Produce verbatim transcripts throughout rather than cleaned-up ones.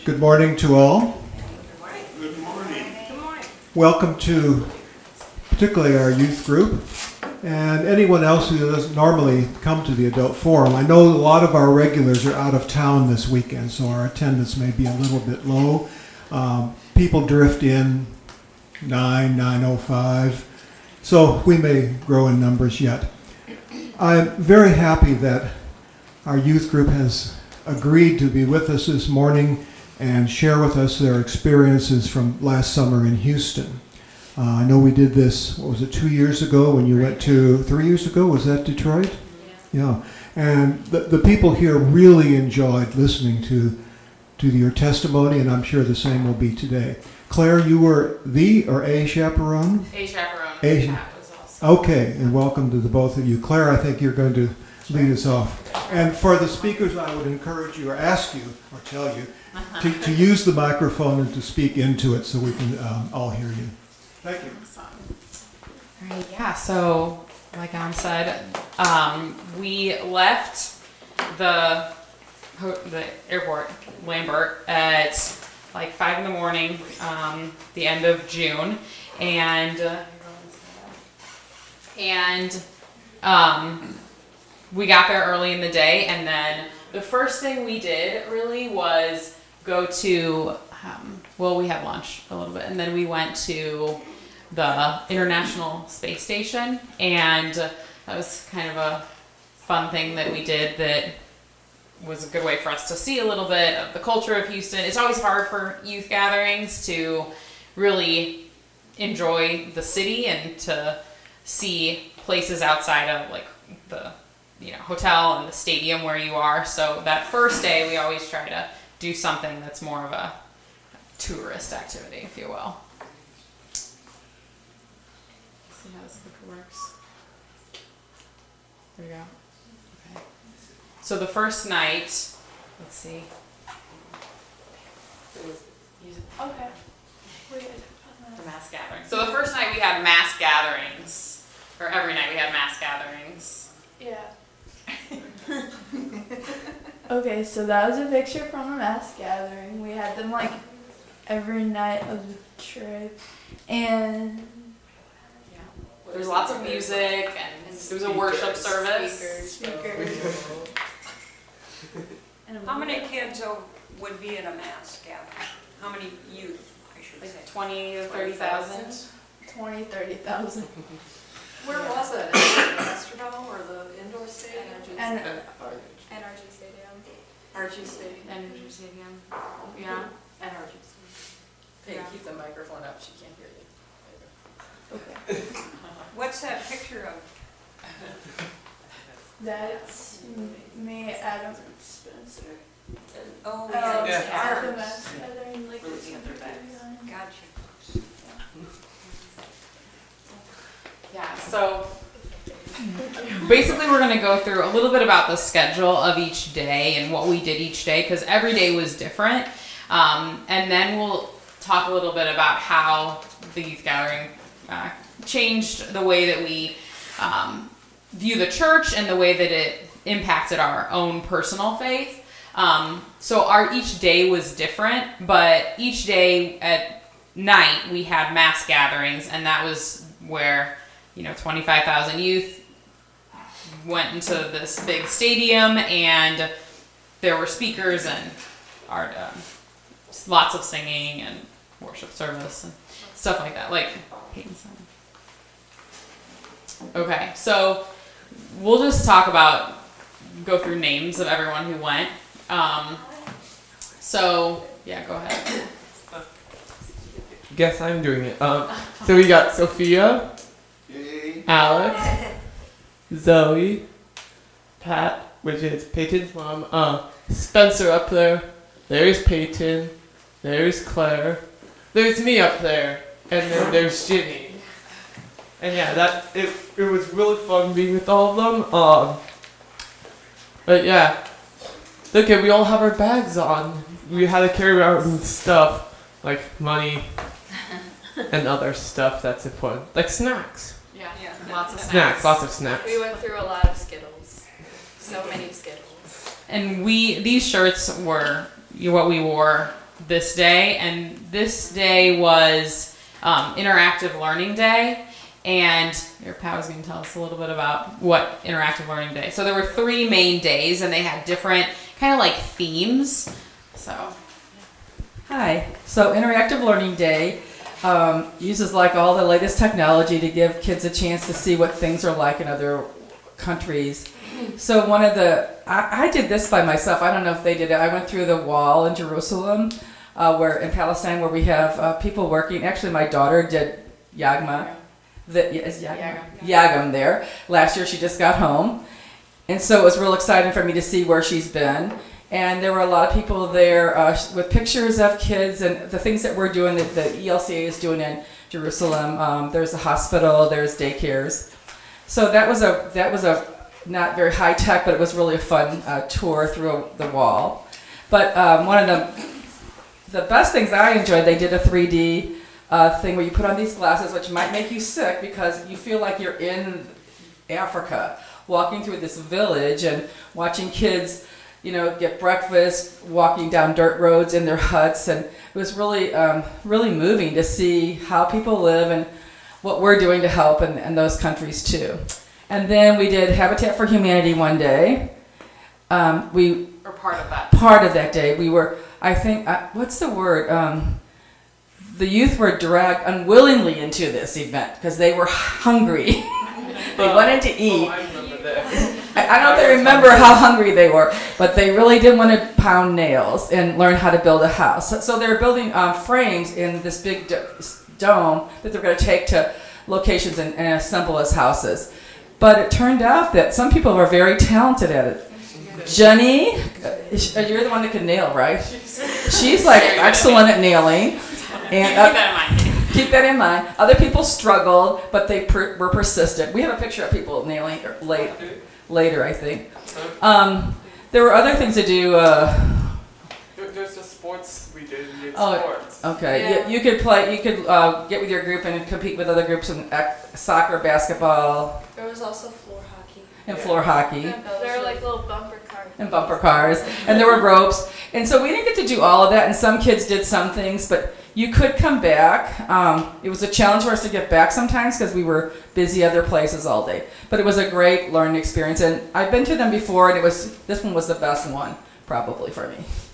Good morning to all. Good morning. Good morning. Good morning. Welcome to particularly our youth group and anyone else who doesn't normally come to the Adult Forum. I know a lot of our regulars are out of town this weekend, so our attendance may be a little bit low. Um, people drift in nine, nine oh five, so we may grow in numbers yet. I'm very happy that our youth group has agreed to be with us this morning and share with us their experiences from last summer in Houston. Uh, I know we did this, what was it, two years ago when you went to, three years ago, was that Detroit? Yeah. Yeah. And the, the people here really enjoyed listening to, to your testimony, and I'm sure the same will be today. Claire, you were the or a chaperone? A chaperone. A That was also. Okay, and welcome to the both of you. Claire, I think you're going to lead us off. And for the speakers, I would encourage you or ask you or tell you to, to use the microphone and to speak into it so we can um, all hear you. Thank you. All right, yeah, so like Ann said, um, we left the ho- the airport, Lambert, at like five in the morning, um, the end of June, and uh, and um, we got there early in the day, and then the first thing we did really was go to, um, well, we had lunch a little bit, and then we went to the International Space Station, and uh, that was kind of a fun thing that we did that was a good way for us to see a little bit of the culture of Houston. It's always hard for youth gatherings to really enjoy the city and to see places outside of like the you know hotel and the stadium where you are. So that first day we always try to do something that's more of a tourist activity, if you will. See how this clicker works. There we go. Okay. So the first night, let's see. Okay. The mass gathering. So the first night we had mass gatherings, or every night we had mass gatherings. Yeah. Okay, so that was a picture from a mass gathering. We had them like every night of the trip, and Yeah. There was lots of music, and it was a worship service. speakers. And a How many kids uh, would be at a mass gathering? How many youth, I should Like say? twenty to thirty thousand. twenty, thirty thousand. Where was it? At the Astrodome or the indoor stadium? And N R G Stadium. R G Stadium. Energy Stadium. Yeah. N R G Stadium. Hey, Yeah. keep the microphone up, she can't hear you. okay, What's that picture of? that's m- me, Adam, and Spencer. Oh, Um, yeah, Yeah. it's at the ours. mass gathering, like We're this looking at their picture backs. behind. Gotcha. Yeah, so basically we're going to go through a little bit about the schedule of each day and what we did each day, because every day was different. Um, and then we'll talk a little bit about how the youth gathering uh, changed the way that we um, view the church and the way that it impacted our own personal faith. Um, so our each day was different, but each day at night we had mass gatherings, and that was where you know twenty-five thousand youth went into this big stadium, and there were speakers and art, um, lots of singing and worship service and stuff like that, like Peyton said. Okay, so we'll just talk about, go through names of everyone who went. Um, so, yeah, go ahead. Guess I'm doing it. Um, so we got Sophia, Alex, Zoe, Pat, which is Peyton's mom, uh, Spencer up there, there's Peyton, there's Claire, there's me up there, and then there's Ginny. And yeah, that it it was really fun being with all of them. Um, but yeah, look at we all have our bags on. We had to carry around stuff like money and other stuff that's important, like snacks. Yeah, Yeah. lots of snacks. Snacks, lots of snacks. We went through a lot of Skittles. So many Skittles. And we, these shirts were what we wore this day, and this day was um, Interactive Learning Day. And your Pat was going to tell us a little bit about what Interactive Learning Day. So there were three main days, and they had different kind of like themes. So, Hi. So Interactive Learning Day um, uses like all the latest technology to give kids a chance to see what things are like in other countries. So one of the, I, I did this by myself. I don't know if they did it. I went through the wall in Jerusalem, uh, where in Palestine, where we have uh, people working. Actually, my daughter did Yagma. The, yeah, is Yagam? Yagam there. Last year she just got home. And so it was real exciting for me to see where she's been. And there were a lot of people there uh, with pictures of kids and the things that we're doing, that the E L C A is doing in Jerusalem. Um, there's a hospital, there's daycares. So that was a, that was a not very high tech, but it was really a fun uh, tour through the wall. But um, one of the, the best things I enjoyed, they did a three D Uh, thing where you put on these glasses, which might make you sick because you feel like you're in Africa, walking through this village and watching kids, you know, get breakfast, walking down dirt roads in their huts, and it was really, um, really moving to see how people live and what we're doing to help in, in those countries too. And then we did Habitat for Humanity one day. Um, we or part of that. Part of that day, we were, I think, uh, what's the word? Um, The youth were dragged unwillingly into this event because they were hungry. They wanted to eat. Oh, I remember that. I, I don't know if they remember how hungry they were, but they really did want to pound nails and learn how to build a house. So, so they're building um, frames in this big do- dome that they're going to take to locations and, and assemble as houses. But it turned out that some people were very talented at it. Jenny, uh, you're the one that could nail, right? She's like excellent at nailing. And, uh, keep that in mind. Keep that in mind. Other people struggled, but they per- were persistent. We have a picture of people nailing late, later, I think. Um, there were other things to do. Uh, There- There's the sports we did. We did Oh, sports. okay, Yeah. you, you could play. You could uh, get with your group and compete with other groups in ac- soccer, basketball, There was also floor hockey. and Yeah. floor hockey. There were like little bumper cars. And bumper cars, and there were ropes, and so we didn't get to do all of that. And some kids did some things, but you could come back. Um, it was a challenge for us to get back sometimes because we were busy other places all day. But it was a great learning experience, and I've been to them before, and it was this one was the best one probably for me.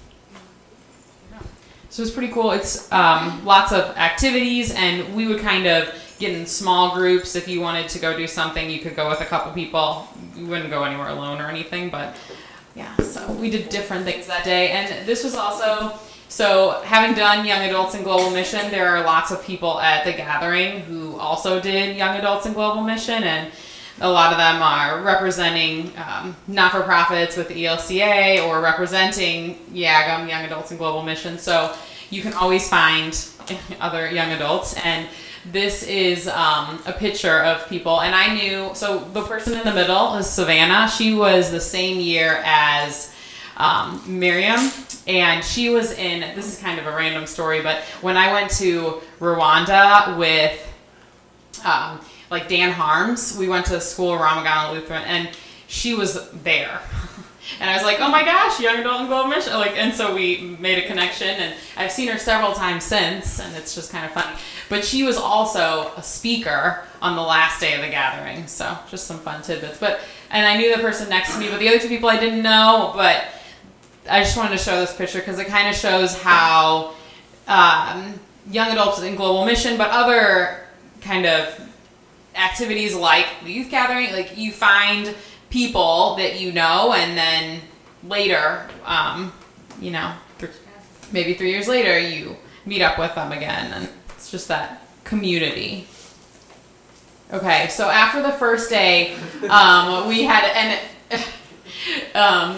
So it's pretty cool. It's um, lots of activities, and we would kind of get in small groups. If you wanted to go do something, you could go with a couple people. You wouldn't go anywhere alone or anything, but yeah. So we did different things that day, and this was also, so having done Young Adults in Global Mission, there are lots of people at the gathering who also did Young Adults in Global Mission, and a lot of them are representing um, not-for-profits with the E L C A or representing YAGM, Young Adults in Global Mission. So you can always find other young adults. And this is um, a picture of people. And I knew, so the person in the middle is Savannah. She was the same year as um, Miriam. And she was in, this is kind of a random story, but when I went to Rwanda with um, like Dan Harms, we went to school, Ramagana Lutheran, and she was there. And I was like, oh my gosh, Young Adult and Global Mission. Like, and so we made a connection, and I've seen her several times since, and it's just kind of funny. But she was also a speaker on the last day of the gathering, so just some fun tidbits. But, and I knew the person next to me, but the other two people I didn't know, but I just wanted to show this picture because it kind of shows how um, Young Adults in Global Mission, but other kind of activities like the youth gathering, like you find people that you know, and then later, um, you know, th- maybe three years later, you meet up with them again, and it's just that community. Okay, so after the first day, um, we had, and um,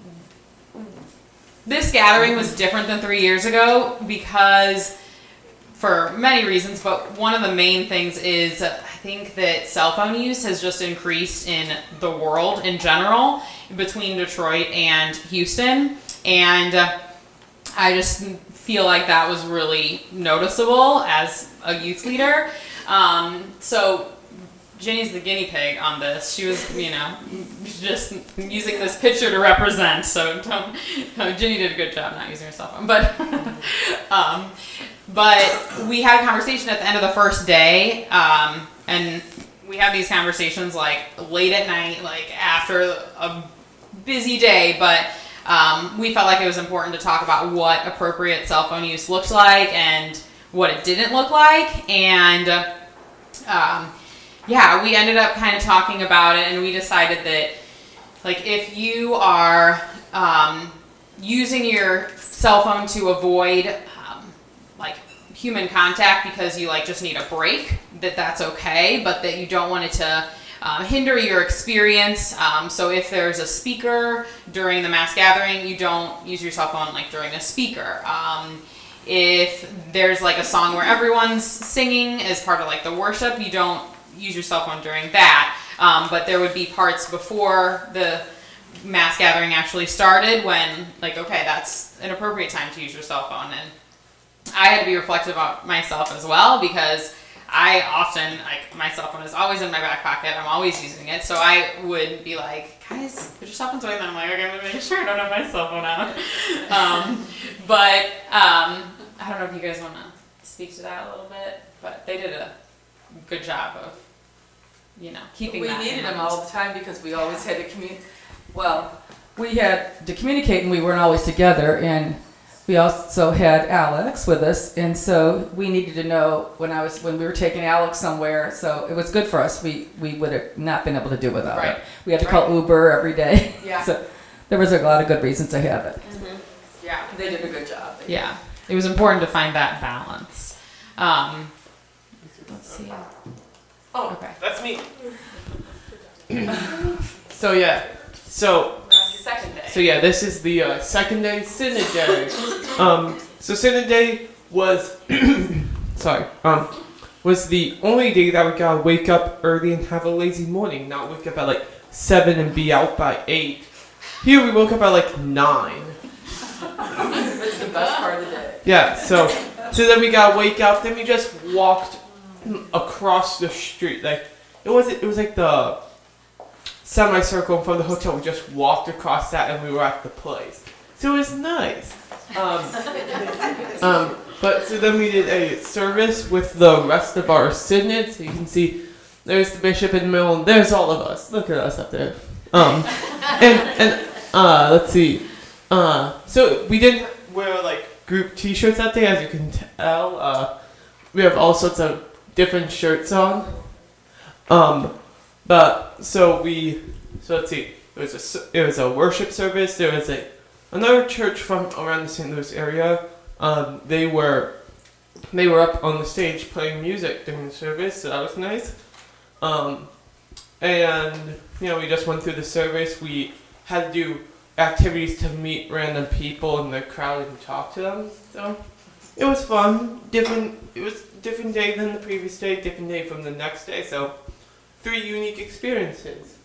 this gathering was different than three years ago because, for many reasons, but one of the main things is uh, I think that cell phone use has just increased in the world in general between Detroit and Houston, and uh, I just feel like that was really noticeable as a youth leader. Um, so Ginny's the guinea pig on this. She was, you know, just using this picture to represent. So don't, no, Ginny did a good job not using her cell phone. But, um, but we had a conversation at the end of the first day, um, and we have these conversations like late at night, like after a busy day. But um, we felt like it was important to talk about what appropriate cell phone use looked like and what it didn't look like, and um, yeah, we ended up kind of talking about it, and we decided that, like, if you are um, using your cell phone to avoid, um, like, human contact because you, like, just need a break, that that's okay, but that you don't want it to um, hinder your experience. Um, so if there's a speaker during the mass gathering, you don't use your cell phone, like, during a speaker. Um, if there's, like, a song where everyone's singing as part of, like, the worship, you don't use your cell phone during that, um, but there would be parts before the mass gathering actually started when, like, okay, that's an appropriate time to use your cell phone. And I had to be reflective of myself as well, because I often, like, my cell phone is always in my back pocket, I'm always using it, so I would be like, guys, put your cell phones away, and then I'm like, okay, I'm gonna make sure I don't have my cell phone out. um, but um, I don't know if you guys want to speak to that a little bit, but they did a good job of, you know, keeping We that in needed them mind. all the time because we always had to communicate. Well, we had to communicate and we weren't always together. And we also had Alex with us. And so we needed to know when I was when we were taking Alex somewhere. So it was good for us. We, we would have not been able to do without Right. it. We had to call Uber every day. Yeah. So there was a lot of good reasons to have it. Mm-hmm. Yeah. They did a good job. Yeah. It was important to find that balance. Um, let's see. Oh, Okay. that's me. So yeah, so Second day. so yeah, this is the uh, second day Synod Day. Um, so Synod Day was sorry, um, was the only day that we gotta wake up early and have a lazy morning, not wake up at like seven and be out by eight. Here we woke up at like nine. It's the best part of the day. Yeah, so so then we gotta wake up. Then we just walked across the street. Like it was it was like the semicircle in front of the hotel. We just walked across that, and we were at the place. So it was nice. Um, um, but so then we did a service with the rest of our synod. So you can see there's the bishop in the middle, and there's all of us. Look at us up there. Um, and and uh, let's see. Uh, so we didn't wear like group T-shirts that day, as you can tell. Uh, we have all sorts of different shirts on. Um, but so we so let's see. It was a s- it was a worship service. There was a another church from around the Saint Louis area. Um, they were they were up on the stage playing music during the service, so that was nice. Um, and you know, we just went through the service. We had to do activities to meet random people in the crowd and talk to them. So it was fun. Different. It was a different day than the previous day. Different day from the next day. So three unique experiences.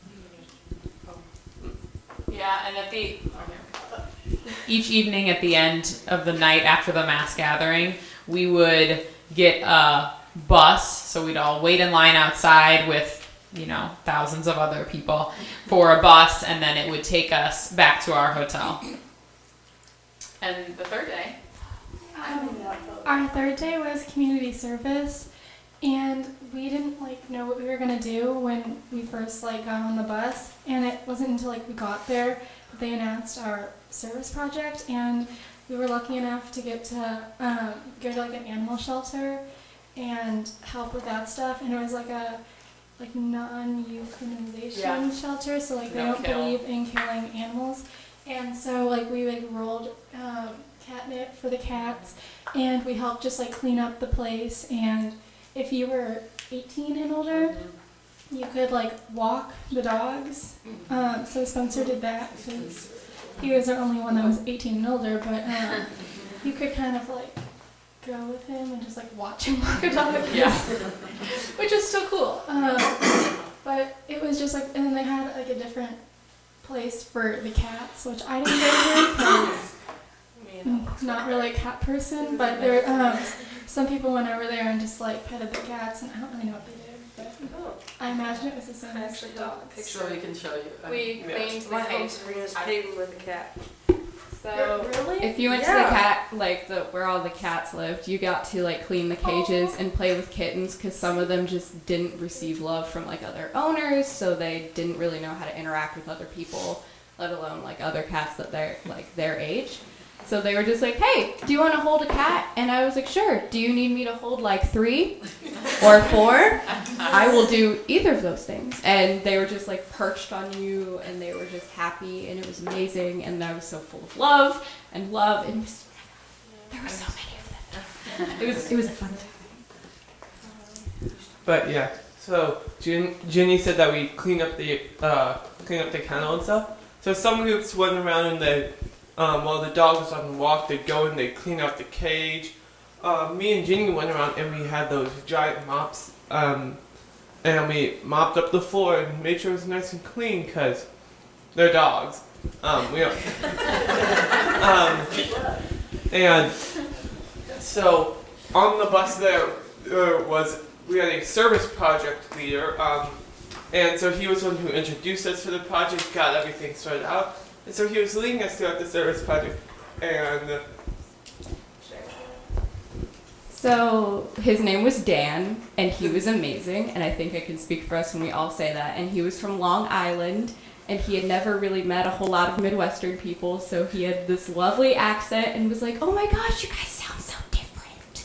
Yeah, and at the each evening at the end of the night after the mass gathering, we would get a bus, so we'd all wait in line outside with, you know, thousands of other people for a bus, and then it would take us back to our hotel. And the third day, Um, our third day was community service, and we didn't like know what we were gonna do when we first like got on the bus, and it wasn't until like we got there that they announced our service project, and we were lucky enough to get to um, go to like an animal shelter and help with that stuff, and it was like a like non-euthanization Yeah. shelter, so like they No don't kill. believe in killing animals, and so like we like rolled um, catnip for the cats, and we helped just like clean up the place. And if you were eighteen and older, you could like walk the dogs. Um, so Spencer did that because he was our only one that was eighteen and older, but um, you could kind of like go with him and just like watch him walk a dog. Yeah. Which is still cool. Um, but it was just like, and then they had like a different place for the cats, which I didn't go to because I'm not really a cat person, but there um, some people went over there and just like petted the cats, and I don't really know what they did. I imagine it was the same as the dogs. Sure, we can show you. We Yeah. cleaned the My cage. house Serena's table with the cat. So Really? if you went to Yeah. the cat, like the where all the cats lived, you got to like clean the cages and play with kittens because some of them just didn't receive love from like other owners, so they didn't really know how to interact with other people, let alone like other cats that they're like their age. So they were just like, "Hey, do you want to hold a cat?" And I was like, "Sure. Do you need me to hold like three or four? I will do either of those things." And they were just like perched on you, and they were just happy, and it was amazing, and I was so full of love and love, and it was, there were so many of them. It was it was a fun time. But yeah, so Jen, Jenny said that we clean up the uh, clean up the kennel and stuff. So some groups went around and they, um, while the dog was on the walk, they'd go and they'd clean out the cage. Uh, me and Jenny went around and we had those giant mops, um, and we mopped up the floor and made sure it was nice and clean because they're dogs. Um, we don't. um, and so on the bus there, there was we had a service project leader, um, and so he was the one who introduced us to the project, got everything sorted out, and so he was leading us throughout the service project, and. Uh, So his name was Dan, and he was amazing, and I think I can speak for us when we all say that. And he was from Long Island, and he had never really met a whole lot of Midwestern people, so he had this lovely accent and was like, "Oh my gosh, you guys sound so different."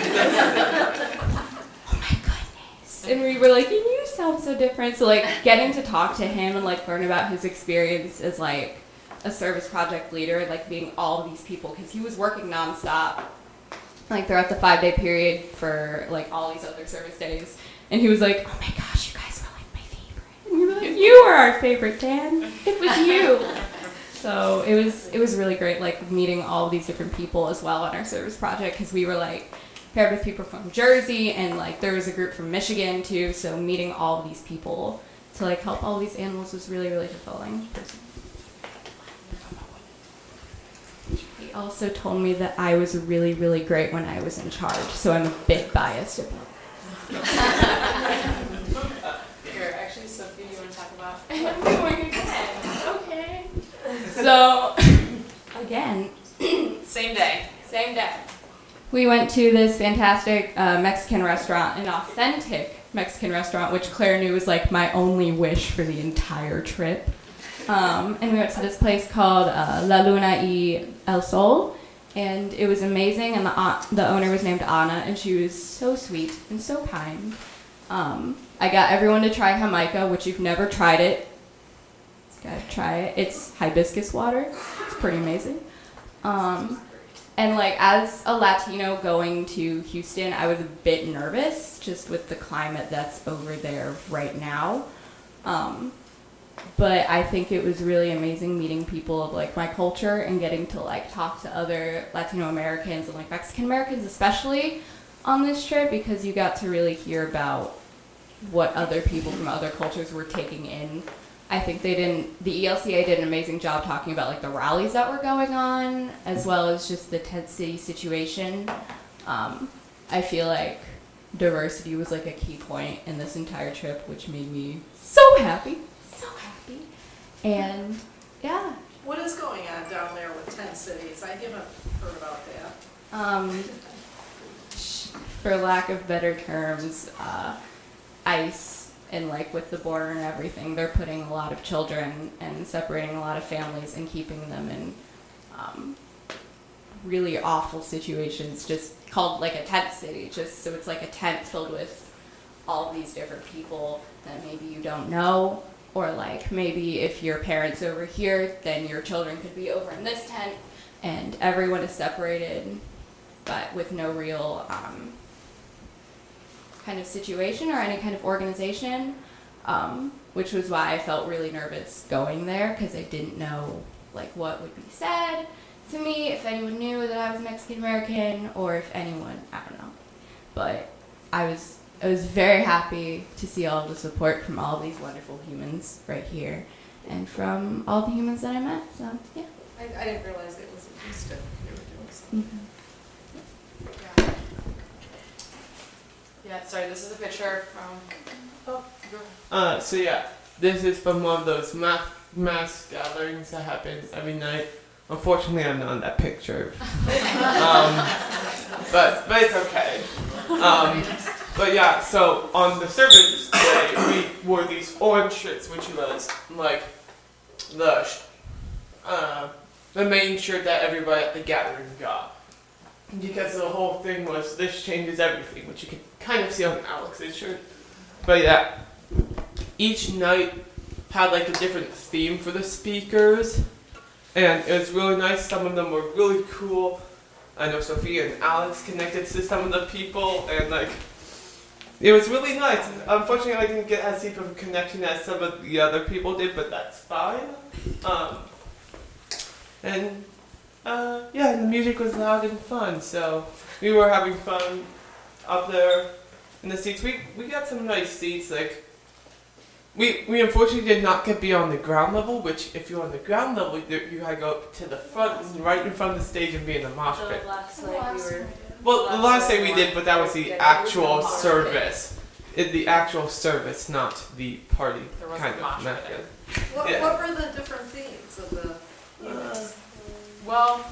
Oh my goodness. And we were like, "And you sound so different." So like getting to talk to him and like learn about his experience as like a service project leader and like being all of these people, because he was working nonstop like throughout the five day period for like all these other service days, and he was like, "Oh my gosh, you guys were like my favorite." And we were like, "You were our favorite, Dan. It was you." So it was it was really great, like meeting all of these different people as well on our service project, because we were like paired with people from Jersey, and like there was a group from Michigan too. So meeting all of these people to like help all these animals was really really fulfilling. He also told me that I was really, really great when I was in charge, so I'm a bit biased about it. Here, actually, Sophie, you want to talk about? I'm going again. Okay. So, again, Same day. same day. We went to this fantastic uh, Mexican restaurant, an authentic Mexican restaurant, which Claire knew was like my only wish for the entire trip. Um, and we went to this place called uh, La Luna y El Sol, and it was amazing. And the uh, the owner was named Anna, and she was so sweet and so kind. Um, I got everyone to try Jamaica, which you've never tried it. You gotta try it. It's hibiscus water. It's pretty amazing. Um, and like as a Latino going to Houston, I was a bit nervous just with the climate that's over there right now. Um, But I think it was really amazing meeting people of like my culture and getting to like talk to other Latino Americans and like Mexican Americans especially on this trip, because you got to really hear about what other people from other cultures were taking in. I think they didn't, the E L C A did an amazing job talking about like the rallies that were going on, as well as just the tent city situation. Um, I feel like diversity was like a key point in this entire trip, which made me so happy. So happy. And yeah. What is going on down there with Tent Cities? I haven't heard about that. Um, for lack of better terms, uh, ICE and like with the border and everything, they're putting a lot of children and separating a lot of families and keeping them in um, really awful situations, just called like a tent city, just so it's like a tent filled with all these different people that maybe you don't know, or like maybe if your parents over here, then your children could be over in this tent, and everyone is separated, but with no real um, kind of situation or any kind of organization, um, which was why I felt really nervous going there, because I didn't know like what would be said to me, if anyone knew that I was Mexican American, or if anyone, I don't know. But I was I was very happy to see all the support from all these wonderful humans right here, and from all the humans that I met. So yeah. I, I didn't realize it was in Houston they were doing something. Mm-hmm. Yeah. Yeah. Sorry. This is a picture from Uh, so yeah, this is from one of those mass mass gatherings that happen every night. Unfortunately, I'm not in that picture. um, but but it's okay. Um, but yeah, so on the service day, we wore these orange shirts, which was like the sh- uh, the main shirt that everybody at the gathering got. Because the whole thing was, this changes everything, which you can kind of see on Alex's shirt. But yeah, each night had like a different theme for the speakers, and it was really nice. Some of them were really cool. I know Sophia and Alex connected to some of the people, and like, it was really nice. Unfortunately, I didn't get as deep of a connection as some of the other people did, but that's fine. Um, and uh, yeah, and the music was loud and fun, so we were having fun up there in the seats. We we got some nice seats. Like, we we unfortunately did not get be on the ground level. Which, if you're on the ground level, you, you gotta go to the front, right in front of the stage, and be in the mosh pit. The last night we were. Well, the last day we one. did, but that was the Yeah, actual it was the service. It, the actual service, not the party There wasn't kind mosh of pit. method. What, Yeah. what were the different themes of the units? Well,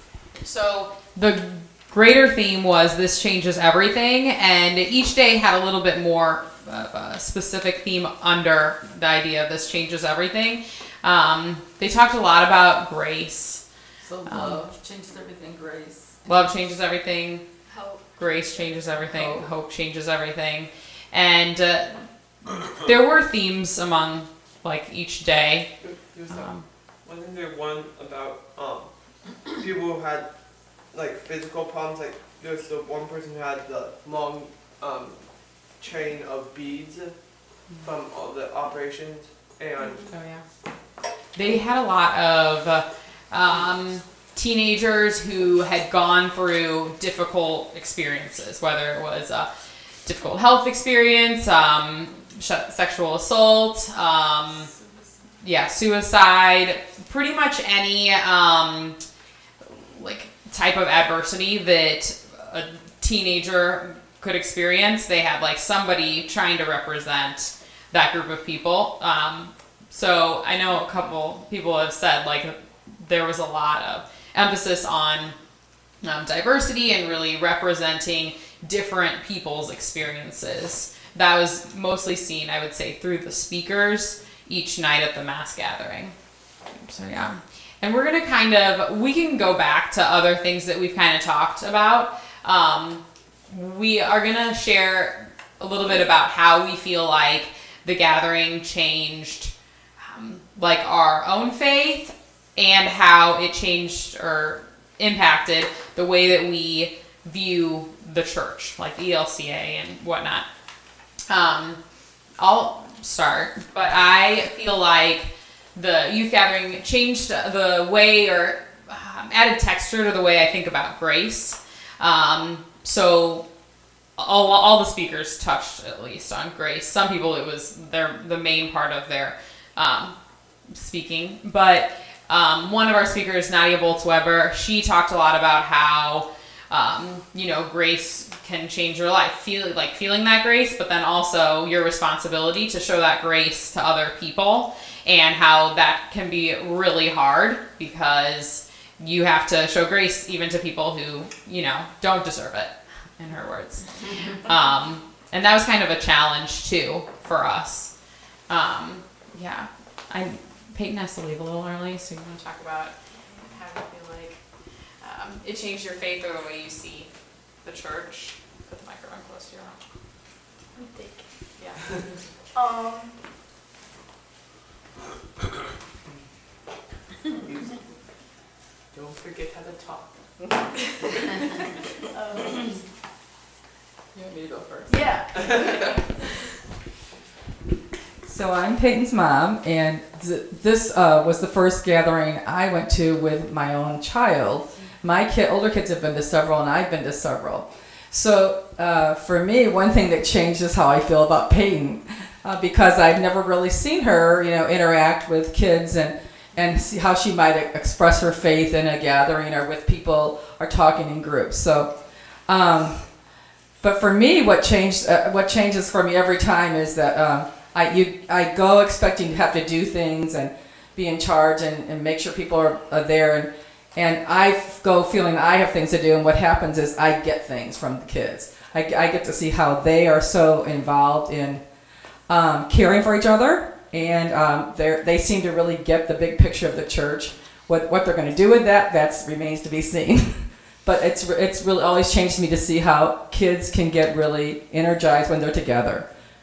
so the greater theme was this changes everything, and each day had a little bit more of a specific theme under the idea of this changes everything. Um, they talked a lot about grace. So love changes everything, grace. Love changes everything. How, Grace changes everything. Hope. Hope changes everything. And uh, there were themes among like each day. There was some- Um, Wasn't there one about um people who had like physical problems? Like there's the one person who had the long um chain of beads from all the operations, and Oh yeah. They had a lot of uh, um, teenagers who had gone through difficult experiences, whether it was a difficult health experience, um, sh- sexual assault, um, yeah, suicide, pretty much any um, like type of adversity that a teenager could experience. They had like somebody trying to represent that group of people. Um, so I know a couple people have said like there was a lot of emphasis on um, diversity and really representing different people's experiences. That was mostly seen, I would say, through the speakers each night at the mass gathering. So yeah. And we're going to kind of, we can go back to other things that we've kind of talked about. Um, we are going to share a little bit about how we feel like the gathering changed um, like our own faith, and how it changed or impacted the way that we view the church, like the E L C A and whatnot. Um, I'll start, but I feel like the youth gathering changed the way, or um, added texture to the way I think about grace. Um, so all, all the speakers touched at least on grace. Some people, it was their the main part of their um, speaking, but um, one of our speakers, Nadia Boltz-Weber, she talked a lot about how um, you know, grace can change your life. Feel like feeling that grace, but then also your responsibility to show that grace to other people, and how that can be really hard because you have to show grace even to people who, you know, don't deserve it, in her words. Um, and that was kind of a challenge too for us. Um, yeah, I Peyton has to leave a little early, so you want to talk about how you feel like um, it changed your faith or the way you see the church. Put the microphone close to your mouth. I'm thinking. Yeah. Um, don't forget how to talk. um, You want me to go first? yeah. So I'm Peyton's mom, and th- this uh, was the first gathering I went to with my own child. My kid, older kids have been to several, and I've been to several. So uh, for me, one thing that changed is how I feel about Peyton, uh, because I've never really seen her, you know, interact with kids and and see how she might express her faith in a gathering or with people or talking in groups. So, um, but for me, what changed, uh, what changes for me every time is that um, I you I go expecting to have to do things and be in charge and, and make sure people are, are there, and and I f- go feeling I have things to do, and what happens is I get things from the kids. I, I get to see how they are so involved in um, caring for each other, and um, they they seem to really get the big picture of the church. What what they're going to do with that, that remains to be seen. But it's it's really always changed me to see how kids can get really energized when they're together.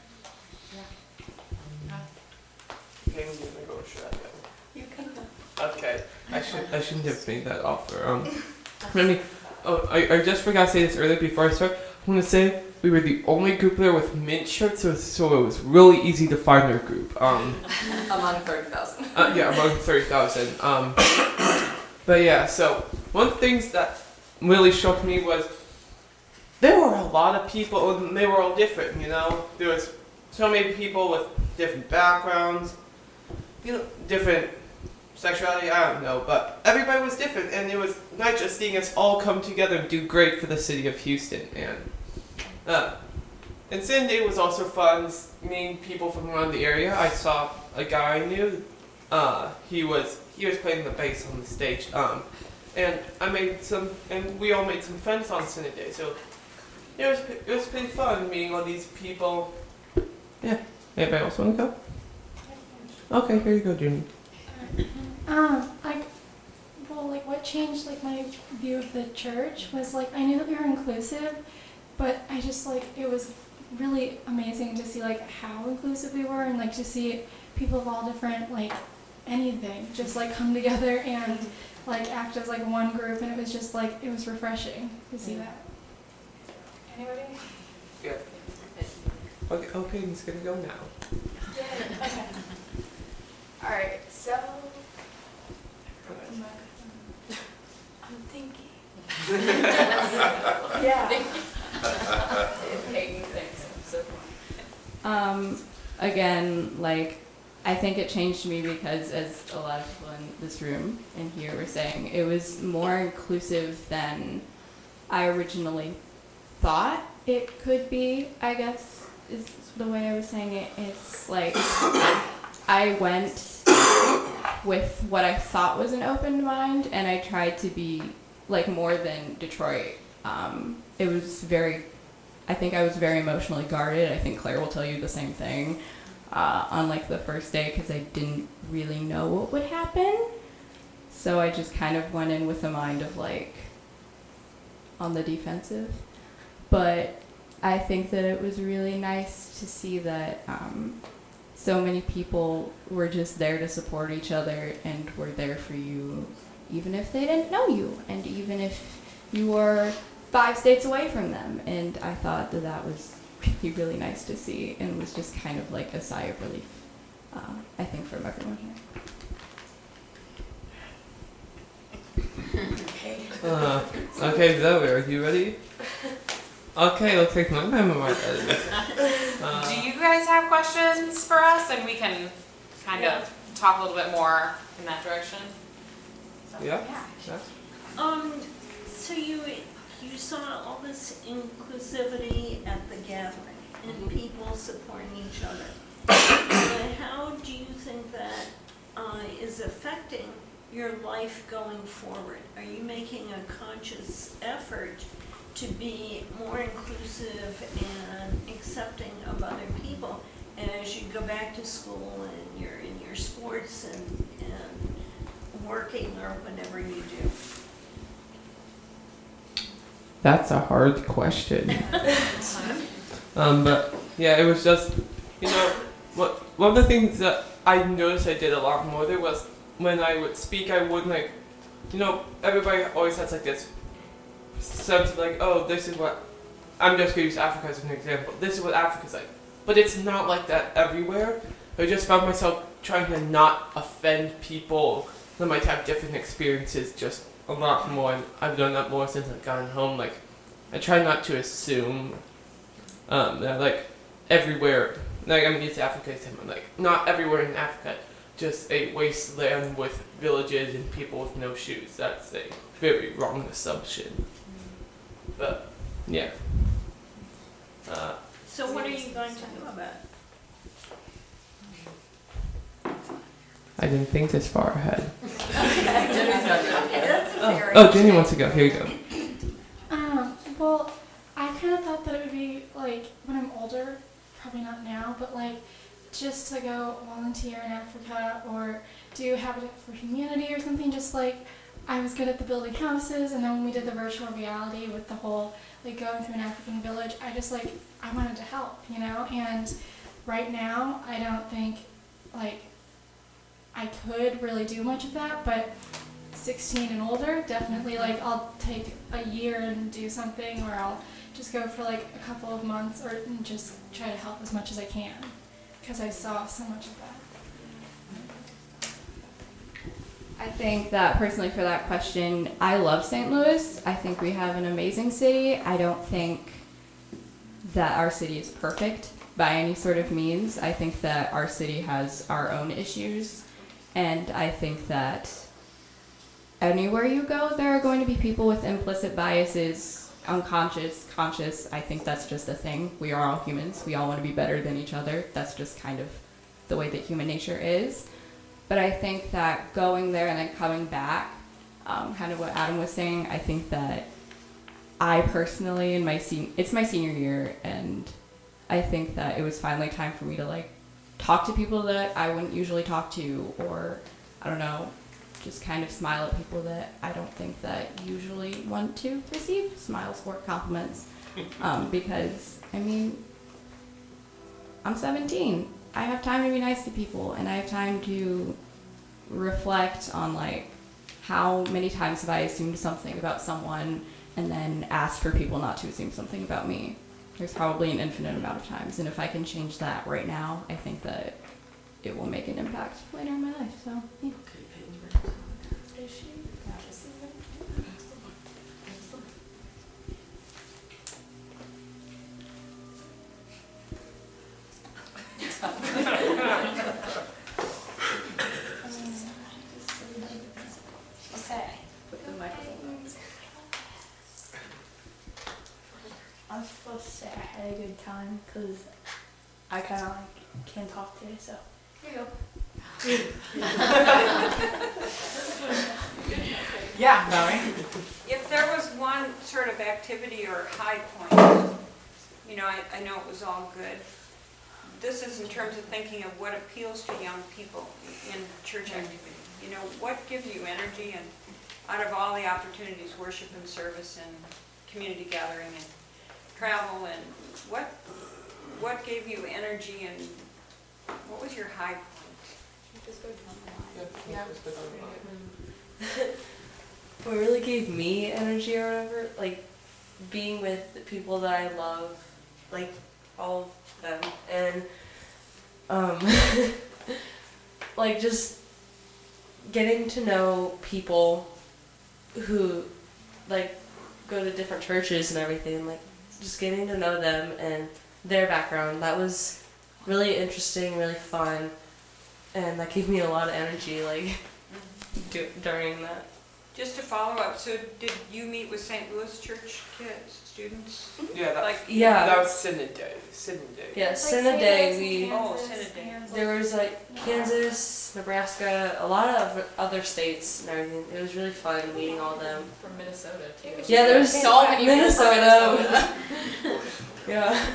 You can go. Okay, I should I shouldn't have made that offer. Um, let me. Oh, I, I just forgot to say this earlier before I start. I want to say we were the only group there with mint shirts, so, so it was really easy to find our group. Um, Among thirty thousand. uh, yeah, among thirty thousand. Um, but yeah, so one of the things that really shocked me was there were a lot of people, and they were all different. You know, there was so many people with different backgrounds, you know, different sexuality, I don't know, but everybody was different, and it was nice just seeing us all come together and do great for the city of Houston. And uh, and Sunday was also fun meeting people from around the area. I saw a guy I knew. Uh, he was he was playing the bass on the stage. Um, and I made some, and we all made some friends on Sunday. So it was it was pretty fun meeting all these people. Yeah. Anybody else want to go? Okay, here you go, Jimmy. Um, like, well, like what changed like my view of the church was like I knew that we were inclusive, but I just like it was really amazing to see like how inclusive we were, and like to see people of all different like anything just like come together and like act as like one group, and it was just like it was refreshing to see that. Anybody? Yeah. Okay, okay, he's gonna go now. Okay. All right. So I'm thinking. Yeah. Peyton thinks so. Um, again, like, I think it changed me because, as a lot of people in this room and here were saying, it was more inclusive than I originally thought it could be, I guess, is the way I was saying it. It's like, I went with what I thought was an open mind, and I tried to be, like, more than Detroit. Um, it was very, I think I was very emotionally guarded. I think Claire will tell you the same thing uh, on, like, the first day, because I didn't really know what would happen. So I just kind of went in with a mind of, like, on the defensive. But I think that it was really nice to see that um, so many people were just there to support each other and were there for you even if they didn't know you, and even if you were five states away from them. And I thought that that was really, really nice to see, and was just kind of like a sigh of relief, uh, I think, from everyone here. Uh, okay, Zoe, are you ready? Okay, looks like my memo might uh, Do you guys have questions for us, and we can kind of talk a little bit more in that direction? Yeah. Yeah. Um, so you you saw all this inclusivity at the gathering and people supporting each other. Uh, how do you think that uh, is affecting your life going forward? Are you making a conscious effort to be more inclusive and accepting of other people as you go back to school and you're in your sports and, and working or whatever you do? That's a hard question. um, but yeah, it was just, you know, what one of the things that I noticed I did a lot more there was when I would speak, I wouldn't like, you know, everybody always has like this sense of like, oh, this is what, I'm just gonna use Africa as an example. This is what Africa's like, but it's not like that everywhere. I just found myself trying to not offend people that might have different experiences just a lot more, and I've done that more since I've gotten home. Like, I try not to assume um, that, like, everywhere, like, I'm gonna use Africa as example, like, not everywhere in Africa, just a wasteland with villages and people with no shoes. That's a very wrong assumption. But, yeah. Uh, So what are you going to do about it? I didn't think this far ahead. That's very Oh, Jenny wants to go. Here you go. Um, well, I kind of thought that it would be like when I'm older, probably not now, but like just to go volunteer in Africa or do Habitat for Humanity or something. Just like I was good at the building houses, and then when we did the virtual reality with the whole like going through an African village, I just like I wanted to help, you know. And right now, I don't think like I could really do much of that, but sixteen and older, definitely like I'll take a year and do something, or I'll just go for like a couple of months or and just try to help as much as I can, because I saw so much of that. I think that personally for that question, I love Saint Louis. I think we have an amazing city. I don't think that our city is perfect by any sort of means. I think that our city has our own issues, and I think that anywhere you go, there are going to be people with implicit biases, unconscious, conscious. I think that's just a thing. We are all humans. We all want to be better than each other. That's just kind of the way that human nature is. But I think that going there and then coming back, um, kind of what Adam was saying, I think that I personally, in my sen- it's my senior year, and I think that it was finally time for me to like talk to people that I wouldn't usually talk to, or I don't know, just kind of smile at people that I don't think that usually want to receive smiles or compliments. Um, because, I mean, I'm seventeen. I have time to be nice to people, and I have time to reflect on like how many times have I assumed something about someone and then asked for people not to assume something about me. There's probably an infinite amount of times, and if I can change that right now, I think that it will make an impact later in my life. So, yeah. I was supposed to say I had a good time because I kind of like can't talk today, so here you go. Yeah, Valerie. If there was one sort of activity or high point, you know, I, I know it was all good. This is in terms of thinking of what appeals to young people in church activity. You know, what gives you energy, and out of all the opportunities, worship and service and community gathering and travel, and what what gave you energy, and what was your high point? Just go down the line. What really gave me energy or whatever, like being with the people that I love, like all of them, and um, like just getting to know people who like go to different churches and everything, like just getting to know them and their background. That was really interesting, really fun, and that gave me a lot of energy, like do, during that. Just to follow up, so did you meet with Saint Louis Church kids, students? Yeah, that, Like, Yeah. that was Synod Day. Synod Day. Yeah, Like Synod Saint Day, Louis we and Oh, Kansas Synod Day. and, there was like Kansas, Nebraska, a lot of other states and everything. It was really fun meeting all of them. From Minnesota too. Yeah, there was so many people from Minnesota. Yeah.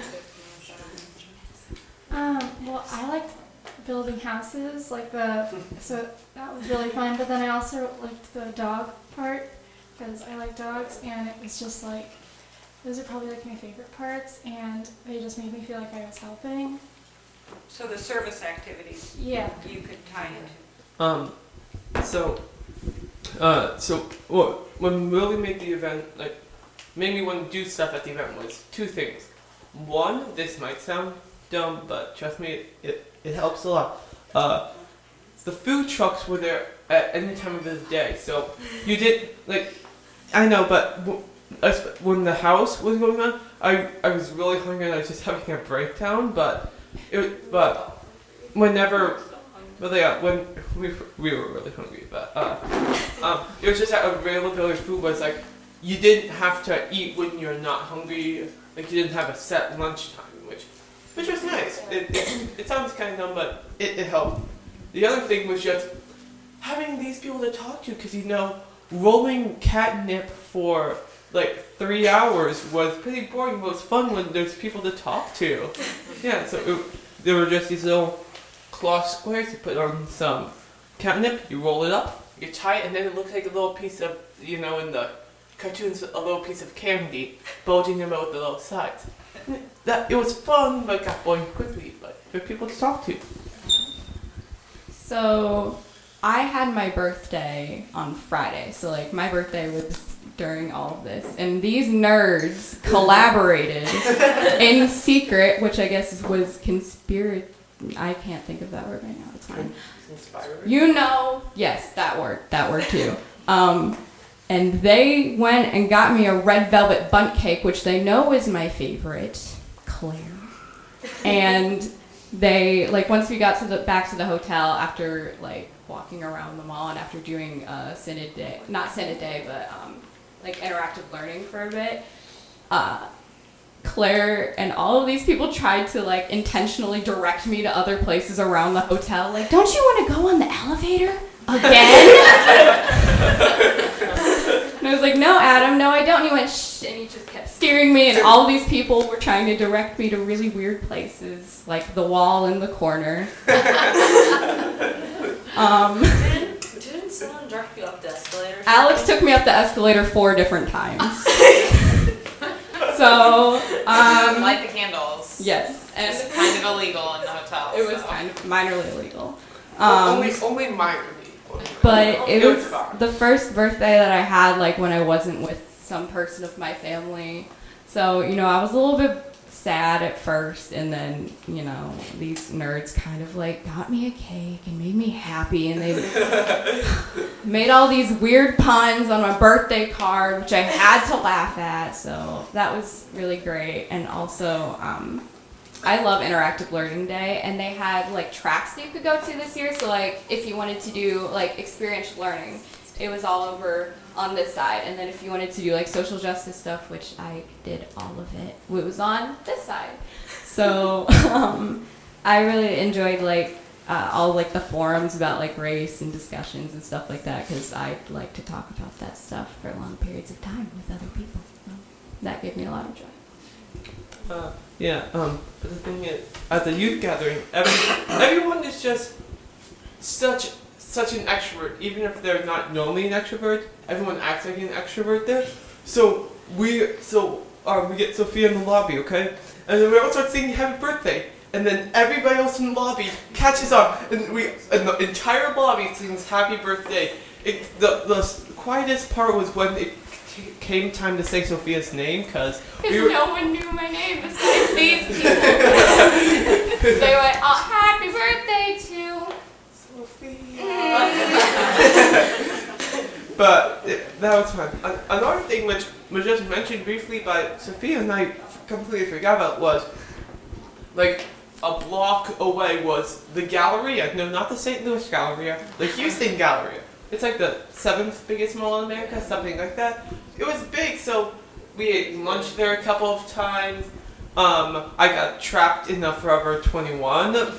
Um, well, I liked building houses, like the, so that was really fun, but then I also liked the dog part, because I like dogs, and it was just like, those are probably like my favorite parts, and they just made me feel like I was helping. So the service activities Yeah. you could tie into. Um, so, uh, so what when Willie made the event, like, made me want to do stuff at the event was two things. One, this might sound dumb, but trust me, it, it, it helps a lot. Uh, the food trucks were there at any time of the day, so you did, like, I know, but w- as- when the house was going on, I, I was really hungry and I was just having a breakdown, but it, but whenever, well, yeah, when we, we were really hungry, but, uh, um, it was just that availability of food was like, you didn't have to eat when you're not hungry, like you didn't have a set lunchtime, which, which was nice. It, it, it sounds kind of dumb, but it, it helped. the other thing was just having these people to talk to, because you know, rolling catnip for like three hours was pretty boring, but it was fun when there's people to talk to. Yeah, so it, there were just these little cloth squares. You put on some catnip, you roll it up, you tie it, and then it looks like a little piece of, you know, in the cartoons, a little piece of candy bulging about with the little sides. And it, that, it was fun, but it got boring quickly, but there were people to talk to. So I had my birthday on Friday. So like my birthday was during all of this. And these nerds collaborated in secret, which I guess was conspiracy. I can't think of that word right now. It's fine. You know, yes, that word. That word too. Um, and they went and got me a red velvet bundt cake, which they know is my favorite, Claire. And they, like, once we got to the back to the hotel after, like, walking around the mall and after doing uh, Synod Day, not Synod Day, but, um, like, interactive learning for a bit, uh, Claire and all of these people tried to, like, intentionally direct me to other places around the hotel. Like, don't you want to go on the elevator again? And I was like, no, Adam, no, I don't. And he went, shh, and he just kept steering me, and all these people were trying to direct me to really weird places, like the wall in the corner. um, Didn't, didn't someone direct you up the escalator? Alex took me up the escalator four different times. So, um... light the candles. Yes. And it's kind of illegal in the hotel. It was so. kind of minorly illegal. Well, Um, only, only minorly. But it was fine. the first birthday that I had, like, when I wasn't with some person of my family. So, you know, I was a little bit sad at first, and then, you know, these nerds kind of, like, got me a cake and made me happy, and they made all these weird puns on my birthday card, which I had to laugh at, so that was really great. And also, um... I love Interactive Learning Day, and they had like tracks that you could go to this year. So like if you wanted to do like experiential learning, it was all over on this side. And then if you wanted to do like social justice stuff, which I did all of it, it was on this side. So um, I really enjoyed like uh, all like the forums about like race and discussions and stuff like that, because I like to talk about that stuff for long periods of time with other people. So that gave me a lot of joy. Uh, yeah, um, but the thing is, at the youth gathering, every, everyone is just such such an extrovert. Even if they're not normally an extrovert, everyone acts like an extrovert there. So we, so uh, we get Sophia in the lobby, okay, and then we all start singing "Happy Birthday," and then everybody else in the lobby catches on, and we, and the entire lobby sings "Happy Birthday." It, the the quietest part was when it came time to say Sophia's name, because we no one knew my name besides these people. They went, oh, happy birthday to Sophia. But it, that was fun. A- another thing which was just mentioned briefly by Sophia and I completely forgot about was, like, a block away was the Galleria. No, not the Saint Louis Galleria, the Houston Galleria. It's like the seventh biggest mall in America, something like that. It was big, so we ate lunch there a couple of times. Um, I got trapped in the Forever twenty-one, but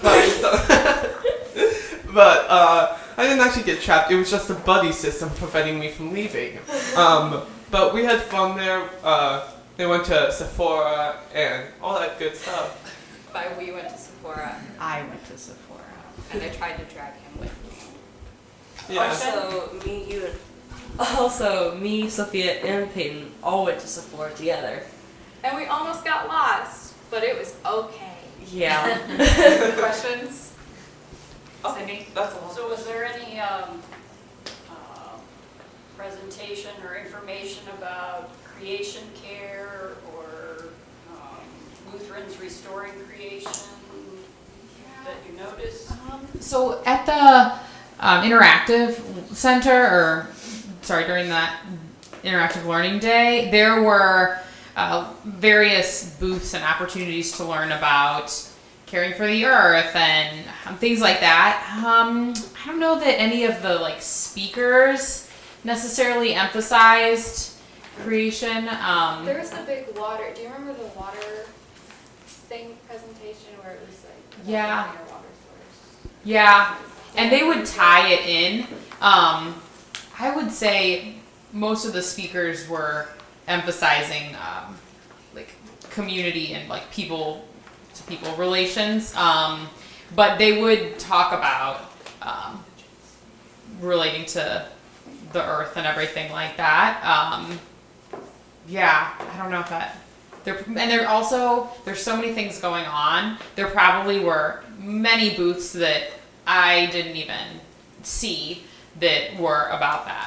but uh, I didn't actually get trapped. It was just a buddy system preventing me from leaving. Um, but we had fun there. Uh, they went to Sephora and all that good stuff. By we went to Sephora, I went to Sephora, and I tried to drag him with me. Yeah. Also, me, you, and also me, Sophia, and Peyton all went to Sephora together. And we almost got lost, but it was okay. Yeah. Questions? Oh, Cindy? that's all. So was there any um, uh, presentation or information about creation care or um, Lutherans restoring creation that you noticed? Um, so at the um, Interactive Center, or sorry, during that Interactive Learning Day, there were uh, various booths and opportunities to learn about caring for the earth and um, things like that. Um, I don't know that any of the like speakers necessarily emphasized creation. Um, There was the big water. Do you remember the water thing presentation where it was like Yeah. water source? yeah. and they would tie it in. Um, I would say most of the speakers were emphasizing um, like community and like people to people relations, um, but they would talk about um, relating to the earth and everything like that. Um, yeah, I don't know if that. There, and there also there's so many things going on. There probably were many booths that I didn't even see that were about that.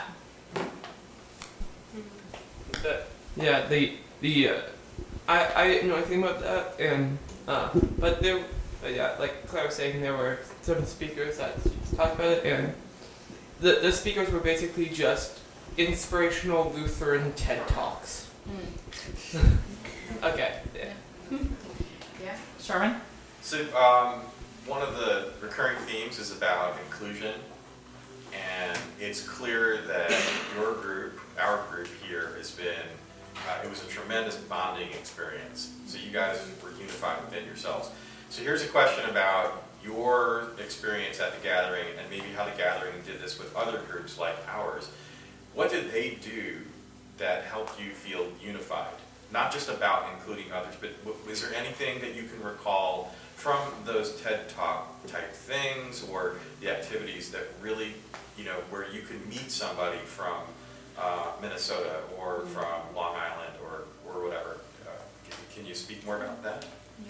The, yeah, the the uh, I I didn't know anything about that, and uh, but there, but yeah, like Claire was saying, there were some speakers that talked about it, and the the speakers were basically just inspirational Lutheran TED Talks. Mm. Okay. Yeah. Yeah. Sherman? So um, one of the recurring themes is about inclusion, and it's clear that your group, our group here, has been, uh, it was a tremendous bonding experience. So you guys were unified within yourselves. So here's a question about your experience at the gathering and maybe how the gathering did this with other groups like ours. What did they do that helped you feel unified? Not just about including others, but is there anything that you can recall from those TED Talk type things or the activities that really, you know, where you could meet somebody from uh, Minnesota or from Long Island or, or whatever? Uh, can, can you speak more about that?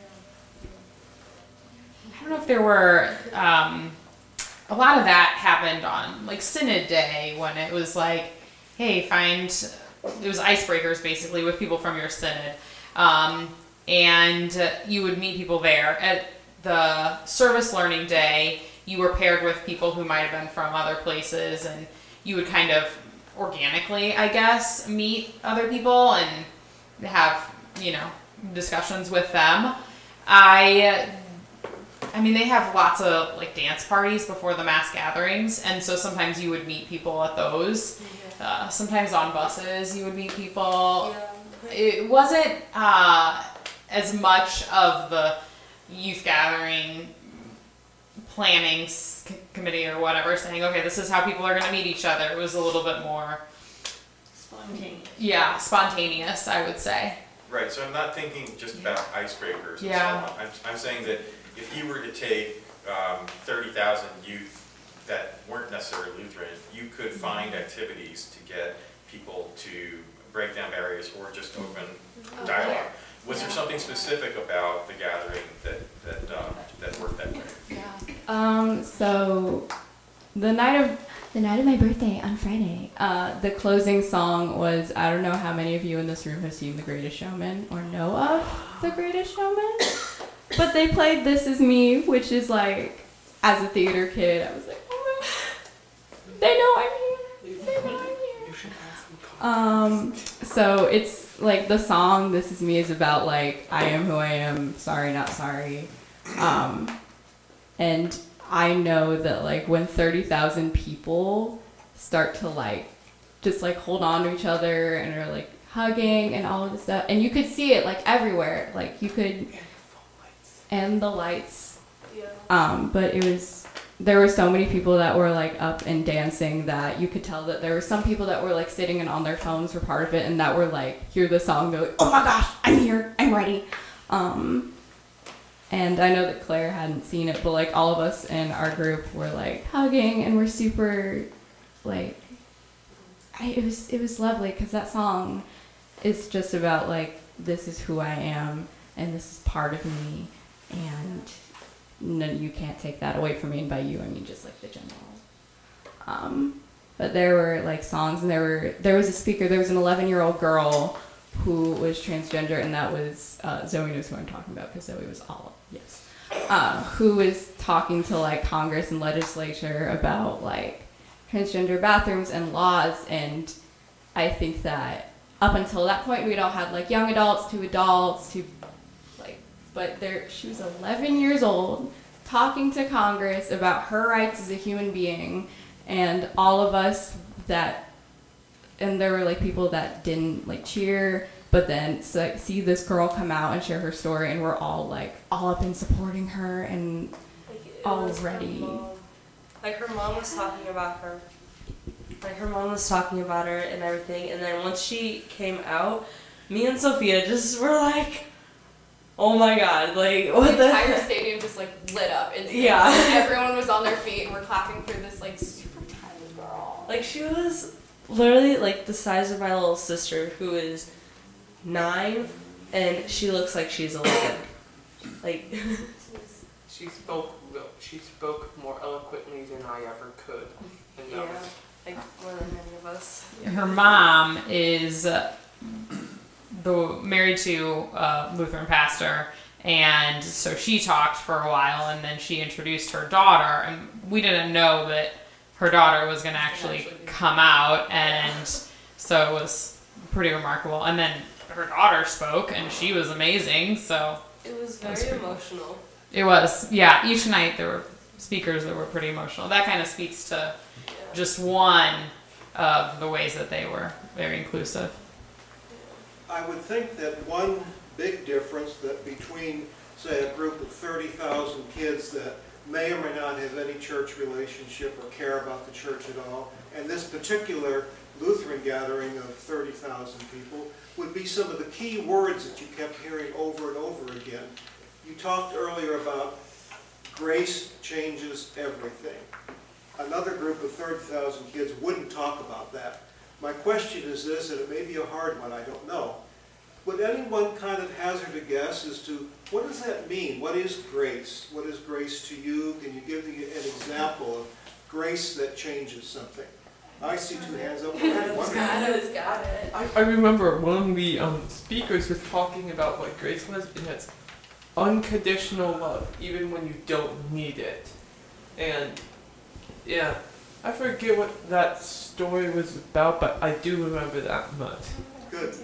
I don't know if there were, um, a lot of that happened on like Synod Day when it was like, hey, find, it was icebreakers basically with people from your synod. Um, and uh, you would meet people there. At the service learning day, you were paired with people who might have been from other places, and you would kind of organically, I guess, meet other people and have, you know, discussions with them. I, I mean, they have lots of like dance parties before the mass gatherings, and so sometimes you would meet people at those. Uh, sometimes on buses you would meet people. It wasn't uh, as much of the youth gathering planning s- committee or whatever saying, okay, this is how people are going to meet each other. It was a little bit more Spontaneous. Yeah, spontaneous, I would say. Right, so I'm not thinking just about icebreakers and Yeah. so on. I'm, I'm saying that if you were to take um, thirty thousand youth that weren't necessarily Lutheran, you could find activities to get people to break down barriers or just open Oh, dialogue. yeah. Was there something specific about the gathering that that um, that worked that way? Um, so the night of the night of my birthday on Friday, uh, the closing song was, I don't know how many of you in this room have seen The Greatest Showman or know of The Greatest Showman, but they played This Is Me, which is like, as a theater kid, I was like, oh my, they know I'm here, they know I'm here. Um, so it's like the song This Is Me is about like, I am who I am, sorry not sorry. Um, and I know that like when thirty thousand people start to like just like hold on to each other and are like hugging and all of this stuff, and you could see it like everywhere, like you could, and the lights, um, but it was, there were so many people that were like up and dancing that you could tell that there were some people that were like sitting and on their phones for part of it and that were like, hear the song, go, oh my gosh, I'm here, I'm ready. Um, And I know that Claire hadn't seen it, but like all of us in our group were like hugging and we're super like, I, it was it was lovely because that song is just about like, this is who I am and this is part of me and no, you can't take that away from me, and by you I mean just like the general. Um, but there were like songs and there were there was a speaker, there was an eleven year old girl who was transgender, and that was, uh, Zoe knows who I'm talking about because Zoe was all, yes, uh, who was talking to like Congress and legislature about like transgender bathrooms and laws, and I think that up until that point we'd all had like young adults to adults to like, but there, she was eleven years old talking to Congress about her rights as a human being, and all of us that, and there were like people that didn't like cheer, but then so, like, see this girl come out and share her story, and we're all like all up in supporting her and Like, it all was ready. from, um, like her mom was talking about her. Like her mom was talking about her and everything, and then once she came out, me and Sophia just were like, "Oh my god!" Like what the the entire stadium just like lit up instantly. Yeah. Everyone was on their feet and we're clapping for this like super tiny girl. Like she was literally like the size of my little sister, who is nine, and she looks like she's eleven. Like She spoke. She spoke more eloquently than I ever could. And that yeah, was- like more than many of us. Her mom is uh, the married to a Lutheran pastor, and so she talked for a while, and then she introduced her daughter, and we didn't know that her daughter was going to actually come out, and so it was pretty remarkable. And then her daughter spoke, and she was amazing. So It was It very was pretty cool. emotional. it was, yeah. Each night there were speakers that were pretty emotional. That kind of speaks to just one of the ways that they were very inclusive. I would think that one big difference that between, say, a group of thirty thousand kids that may or may not have any church relationship or care about the church at all, and this particular Lutheran gathering of thirty thousand people would be some of the key words that you kept hearing over and over again. You talked earlier about grace changes everything. Another group of thirty thousand kids wouldn't talk about that. My question is this, and it may be a hard one, I don't know. Would anyone kind of hazard a guess as to what does that mean? What is grace? What is grace to you? Can you give me an example of grace that changes something? I see two hands up. Adam's got it. Got it. I, I remember one of the um, speakers was talking about what grace was, and it's unconditional love, even when you don't need it. And yeah, I forget what that story was about, but I do remember that much. Good.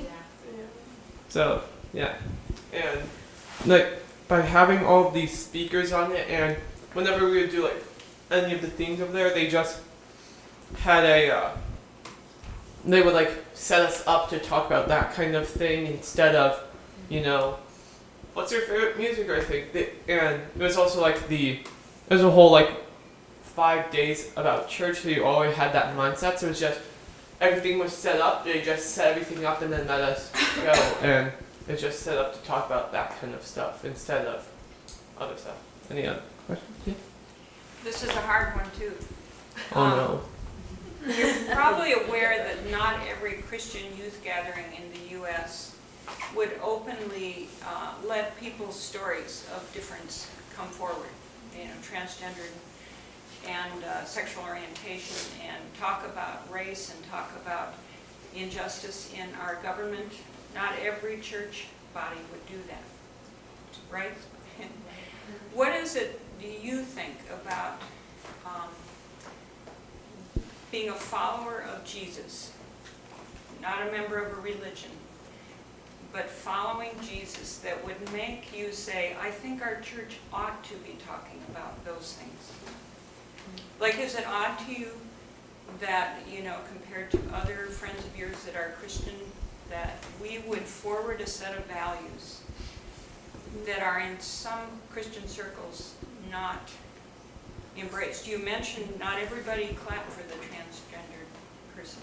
So yeah, and like by having all of these speakers on it, and whenever we would do like any of the things over there, they just had a. Uh, they would like set us up to talk about that kind of thing instead of, you know, what's your favorite music or anything. They, and it was also like the, there's a whole like five days about church, so you always had that mindset. So it was just everything was set up. They just set everything up and then let us go, and it's just set up to talk about that kind of stuff instead of other stuff. Any other questions? Yeah. This is a hard one too. Oh Um, no. You're probably aware that not every Christian youth gathering in the U S would openly uh, let people's stories of difference come forward, you know, transgender and uh, sexual orientation, and talk about race and talk about injustice in our government. Not every church body would do that, right? What is it, do you think, about um, being a follower of Jesus, not a member of a religion, but following Jesus, that would make you say, I think our church ought to be talking about those things? Like, is it odd to you that, you know, compared to other friends of yours that are Christian, that we would forward a set of values that are in some Christian circles not embraced? You mentioned not everybody clapped for the transgender person.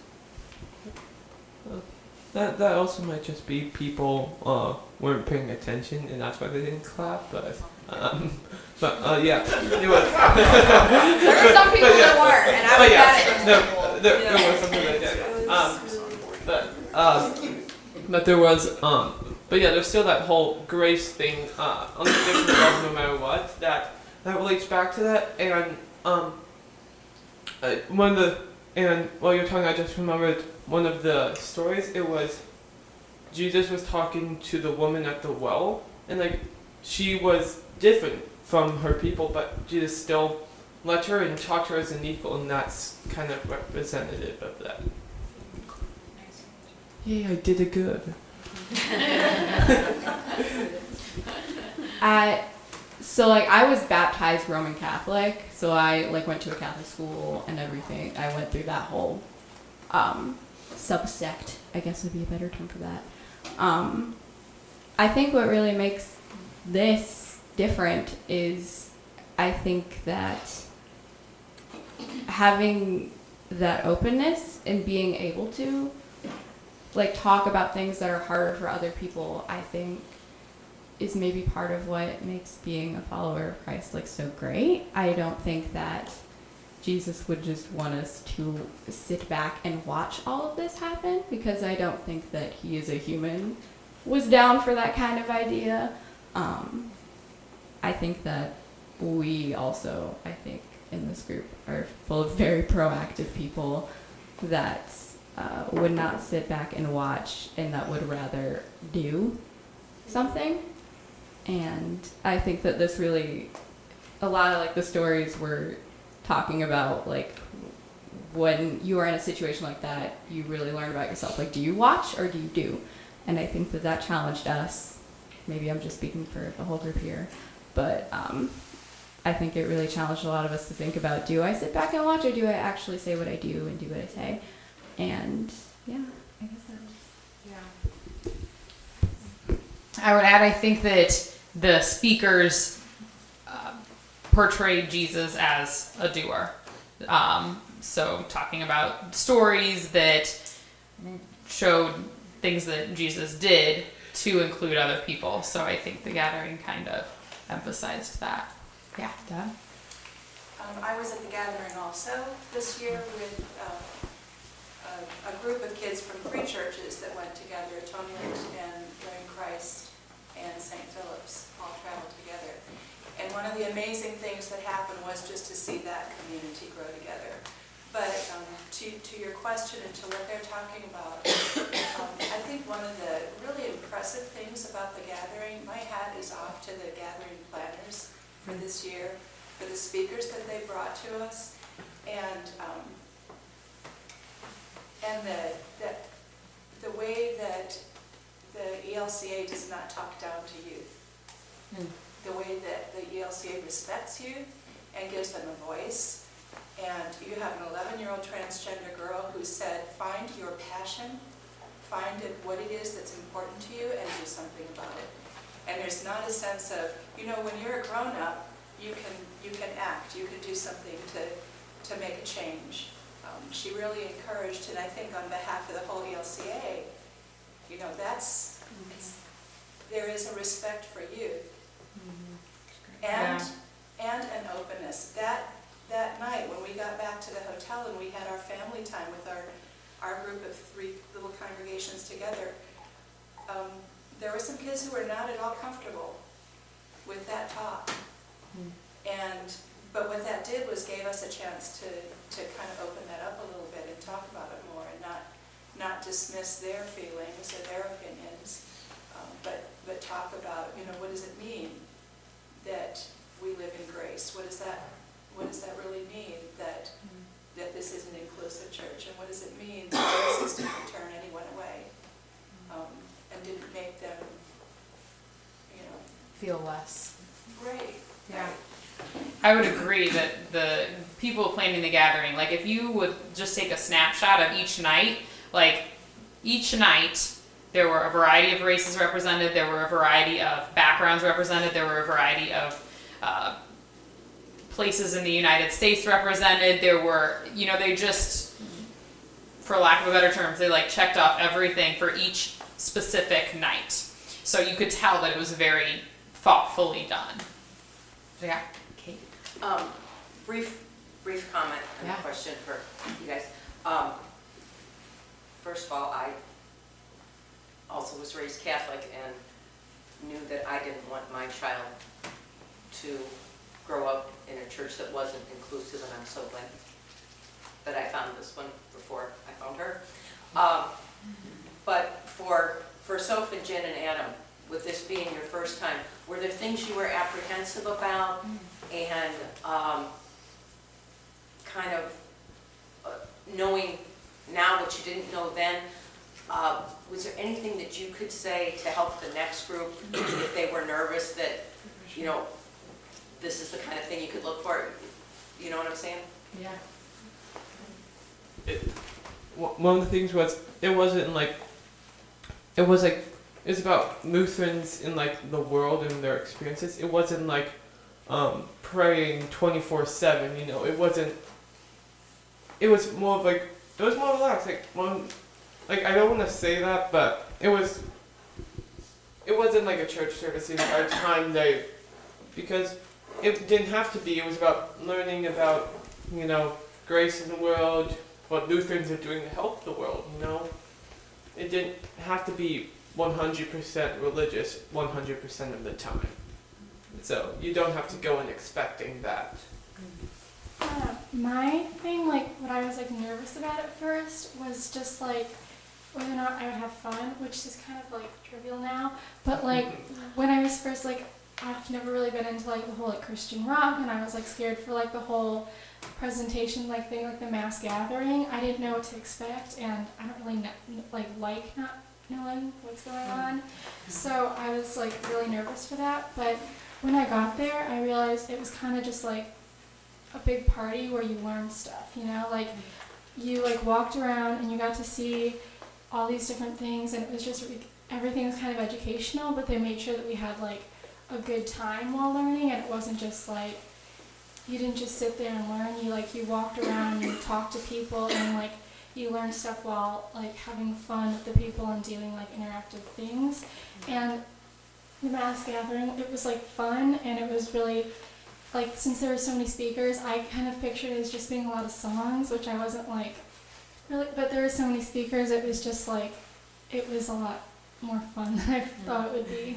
That that also might just be people uh, weren't paying attention, and that's why they didn't clap. But um, but uh, yeah, it was. There were some people but, yeah, that weren't, and I but was yeah, mad at those people. no, there, there was something like that. Um, but um, but there was um, but yeah, there's still that whole grace thing uh, on the different level, no matter what. That that relates back to that, and um, uh, one of the and while you're talking, I just remembered one of the stories. It was Jesus was talking to the woman at the well, and like she was different from her people, but Jesus still let her and talked to her as an equal, and that's kind of representative of that. Yay, I did it good. I so like I was baptized Roman Catholic, so I like went to a Catholic school and everything. I went through that whole um, subsect, I guess would be a better term for that. Um, I think what really makes this different is I think that having that openness and being able to like talk about things that are harder for other people, I think is maybe part of what makes being a follower of Christ like so great. I don't think that Jesus would just want us to sit back and watch all of this happen, because I don't think that he is a human was down for that kind of idea. Um, I think that we also, I think in this group, are full of very proactive people that uh, would not sit back and watch, and that would rather do something. And I think that this really, a lot of like the stories were talking about like when you are in a situation like that, you really learn about yourself. Like, do you watch or do you do? And I think that that challenged us. Maybe I'm just speaking for the whole group here, but um, I think it really challenged a lot of us to think about, do I sit back and watch, or do I actually say what I do and do what I say? And yeah, I guess that was, yeah. I would add, I think that the speakers uh, portrayed Jesus as a doer. Um, so talking about stories that showed things that Jesus did to include other people. So I think the gathering kind of emphasized that. Yeah, Dad? Um, I was at the gathering also this year with uh, a, a group of kids from three churches that went together, Atonement and Learning Christ and Saint Philip's, all traveled together. And one of the amazing things that happened was just to see that community grow together. But um, to, to your question and to what they're talking about, um, I think one of the really impressive things about the gathering, my hat is off to the gathering planners for this year, for the speakers that they brought to us, and um, and the, the the way that the E L C A does not talk down to youth, mm. the way that the E L C A respects youth and gives them a voice. And you have an eleven-year-old transgender girl who said, find your passion, find it, what it is that's important to you, and do something about it. And there's not a sense of, you know, when you're a grown-up, you can you can act, you can do something to, to make a change. Um, she really encouraged, and I think on behalf of the whole E L C A, you know, that's, it's, there is a respect for youth. Mm-hmm. And, yeah. and an openness. That That night when we got back to the hotel and we had our family time with our, our group of three little congregations together, um, there were some kids who were not at all comfortable with that talk. Mm. And, but what that did was gave us a chance to, to kind of open that up a little bit and talk about it more, and not, not dismiss their feelings or their opinions, um, but, but talk about, you know, what does it mean that we live in grace? What does that What does that really mean, that mm. that this is an inclusive church? And what does it mean that Jesus didn't turn anyone away um, and didn't make them, you know, feel less? Right. Yeah. Right. I would agree that the people planning the gathering, like if you would just take a snapshot of each night, like each night there were a variety of races represented, there were a variety of backgrounds represented, there were a variety of uh, places in the United States represented. There were, you know, they just, for lack of a better term, they like checked off everything for each specific night. So you could tell that it was very thoughtfully done. Yeah, Kate. Um, brief, brief comment and yeah. a question for you guys. Um, first of all, I also was raised Catholic and knew that I didn't want my child to grow up in a church that wasn't inclusive, and I'm so glad that I found this one before I found her. Um, but for for Soph and Jen and Adam, with this being your first time, were there things you were apprehensive about, and um, kind of uh, knowing now what you didn't know then? Uh, was there anything that you could say to help the next group if they were nervous that, you know, this is the kind of thing you could look for? You know what I'm saying? Yeah. It, one of the things was, it wasn't like, it was like, it was about Lutherans in like the world and their experiences. It wasn't like um, praying twenty-four seven, you know, it wasn't it was more of like, it was more relaxed. Like, one, like I don't want to say that, but it was, it wasn't like a church service. It was our time day, because it didn't have to be. It was about learning about, you know, grace in the world, what Lutherans are doing to help the world, you know. It didn't have to be one hundred percent religious one hundred percent of the time. So you don't have to go in expecting that. Uh, my thing, like, what I was, like, nervous about at first was just, like, whether or not I would have fun, which is kind of, like, trivial now. But, like, when I was first, like, I've never really been into, like, the whole, like, Christian rock, and I was, like, scared for, like, the whole presentation, like, thing, like, the mass gathering. I didn't know what to expect, and I don't really, kn- like, like not knowing what's going on. So I was, like, really nervous for that. But when I got there, I realized it was kind of just, like, a big party where you learn stuff, you know, like you like walked around and you got to see all these different things, and it was just everything was kind of educational, but they made sure that we had like a good time while learning, and it wasn't just like you didn't just sit there and learn. You like you walked around, you talked to people, and like you learned stuff while like having fun with the people and doing like interactive things. And the mass gathering, it was like fun, and it was really like, since there were so many speakers, I kind of pictured it as just being a lot of songs, which I wasn't like, really, but there were so many speakers, it was just like, it was a lot more fun than I thought it would be.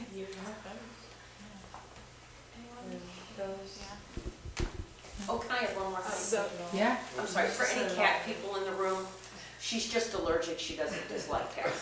Oh, can I have one more thing? So, Yeah. I'm sorry, for any cat people in the room, she's just allergic, she doesn't dislike cats.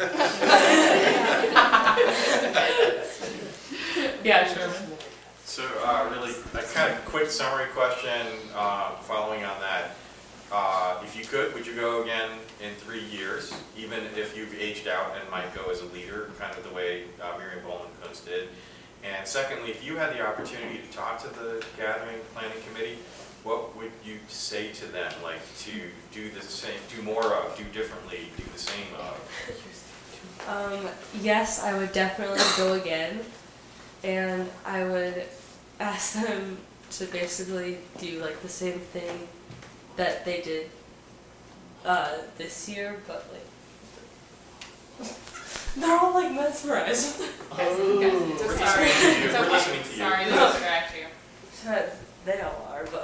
Yeah, sure. So, uh, really, a kind of quick summary question, uh, following on that. Uh, if you could, would you go again in three years, even if you've aged out and might go as a leader, kind of the way uh, Miriam Bowman-Kuntz did? And secondly, if you had the opportunity to talk to the gathering planning committee, what would you say to them, like to do the same, do more of, do differently, do the same of? Um, yes, I would definitely go again, and I would ask them to basically do like the same thing that they did uh, this year, but like they're all like mesmerized. Oh, We're sorry. listening to you. It's We're okay. listening to you. Sorry to distract you. They all are, but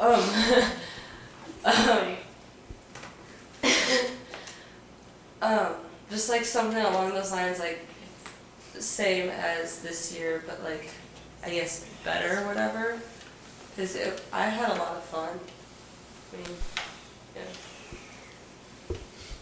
um, um, um, just like something along those lines, like same as this year, but like I guess better or whatever. Cause it, I had a lot of fun. I mean, yeah.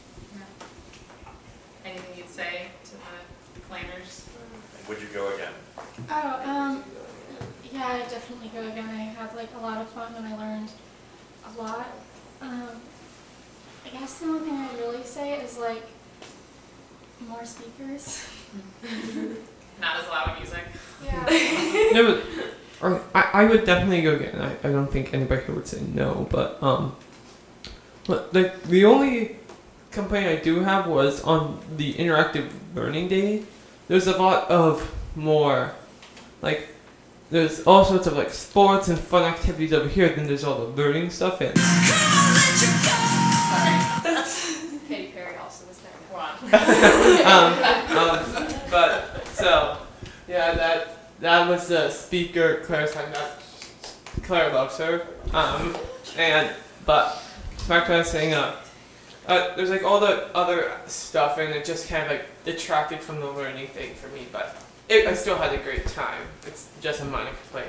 Anything you'd say to the planners? Would you go again? Oh, um, yeah, I'd definitely go again. I had like a lot of fun and I learned a lot. Um, I guess the only thing I'd really say is like more speakers. Not as loud music. Yeah. No, but or I, I would definitely go again. I, I don't think anybody here would say no, but um, but like the only complaint I do have was on the interactive learning day. There's a lot of more, like there's all sorts of like sports and fun activities over here. Then there's all the learning stuff and. Katy Perry also was there. Go on. um, um, but so yeah, that that was the speaker Claire's time. That Claire loves her. Um, and but back to what I was saying. Uh, uh, there's like all the other stuff, and it just kind of like detracted from the learning thing for me. But it, I still had a great time. It's just a minor complaint.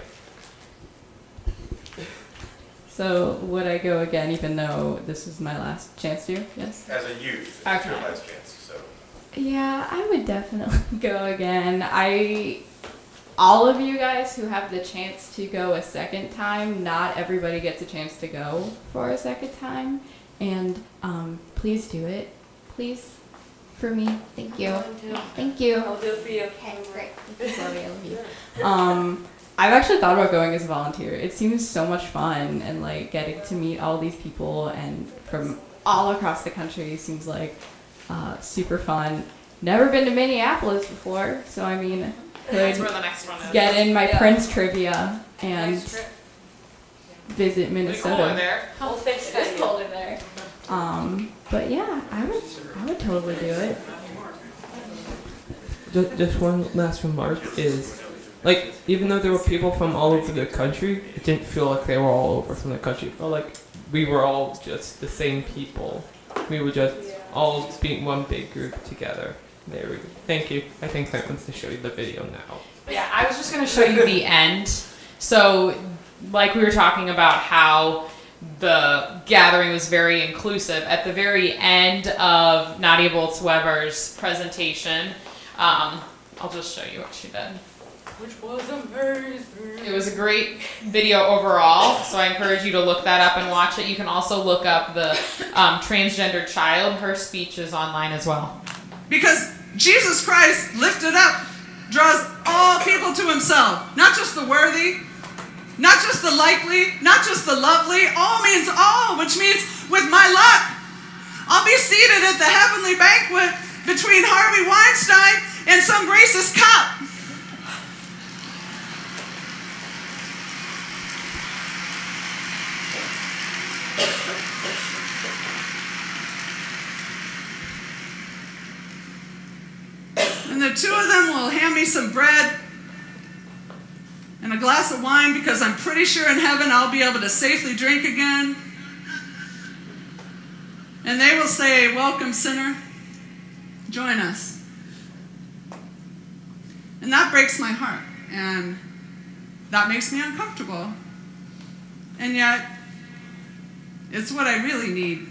So would I go again, even though this is my last chance to? Yes. As a youth, it's Okay. your last chance. So. Yeah, I would definitely go again. I, all of you guys who have the chance to go a second time, not everybody gets a chance to go for a second time. And um, please do it. Please, for me. Thank you. Thank you. I'll do it for you. Okay, great. Thank you, Chloe. I love you. Um, I've actually thought about going as a volunteer. It seems so much fun, and like getting to meet all these people and from all across the country seems like uh, super fun. Never been to Minneapolis before, so I mean, could That's where the next one is. get in my Yeah. Prince trivia and Nice trip. visit Pretty cool in Minnesota. there. Well, thanks, It is cold in there. Um, but yeah, I would I would totally do it. Just, just one last remark is, like, even though there were people from all over the country, it didn't feel like they were all over from the country. It felt like we were all just the same people. We were just all being one big group together. There we go. Thank you. I think that wants to show you the video now. Yeah, I was just going to show you the end. So, like we were talking about how the gathering was very inclusive. At the very end of Nadia Boltz-Weber's presentation, um, I'll just show you what she did. Which was amazing. It was a great video overall, so I encourage you to look that up and watch it. You can also look up the um, transgender child. Her speech is online as well. Because Jesus Christ, lifted up, draws all people to himself. Not just the worthy, not just the likely, not just the lovely. All means all, which means with my luck, I'll be seated at the heavenly banquet between Harvey Weinstein and some racist cop. And the two of them will hand me some bread and a glass of wine, because I'm pretty sure in heaven I'll be able to safely drink again. And they will say, "Welcome, sinner. Join us." And that breaks my heart, and that makes me uncomfortable. And yet, it's what I really need.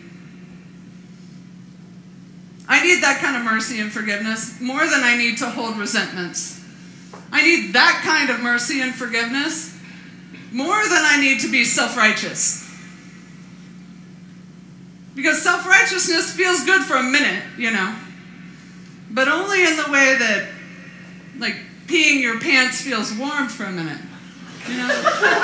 I need that kind of mercy and forgiveness more than I need to hold resentments. I need that kind of mercy and forgiveness more than I need to be self-righteous. Because self-righteousness feels good for a minute, you know, but only in the way that, like, peeing your pants feels warm for a minute, you know?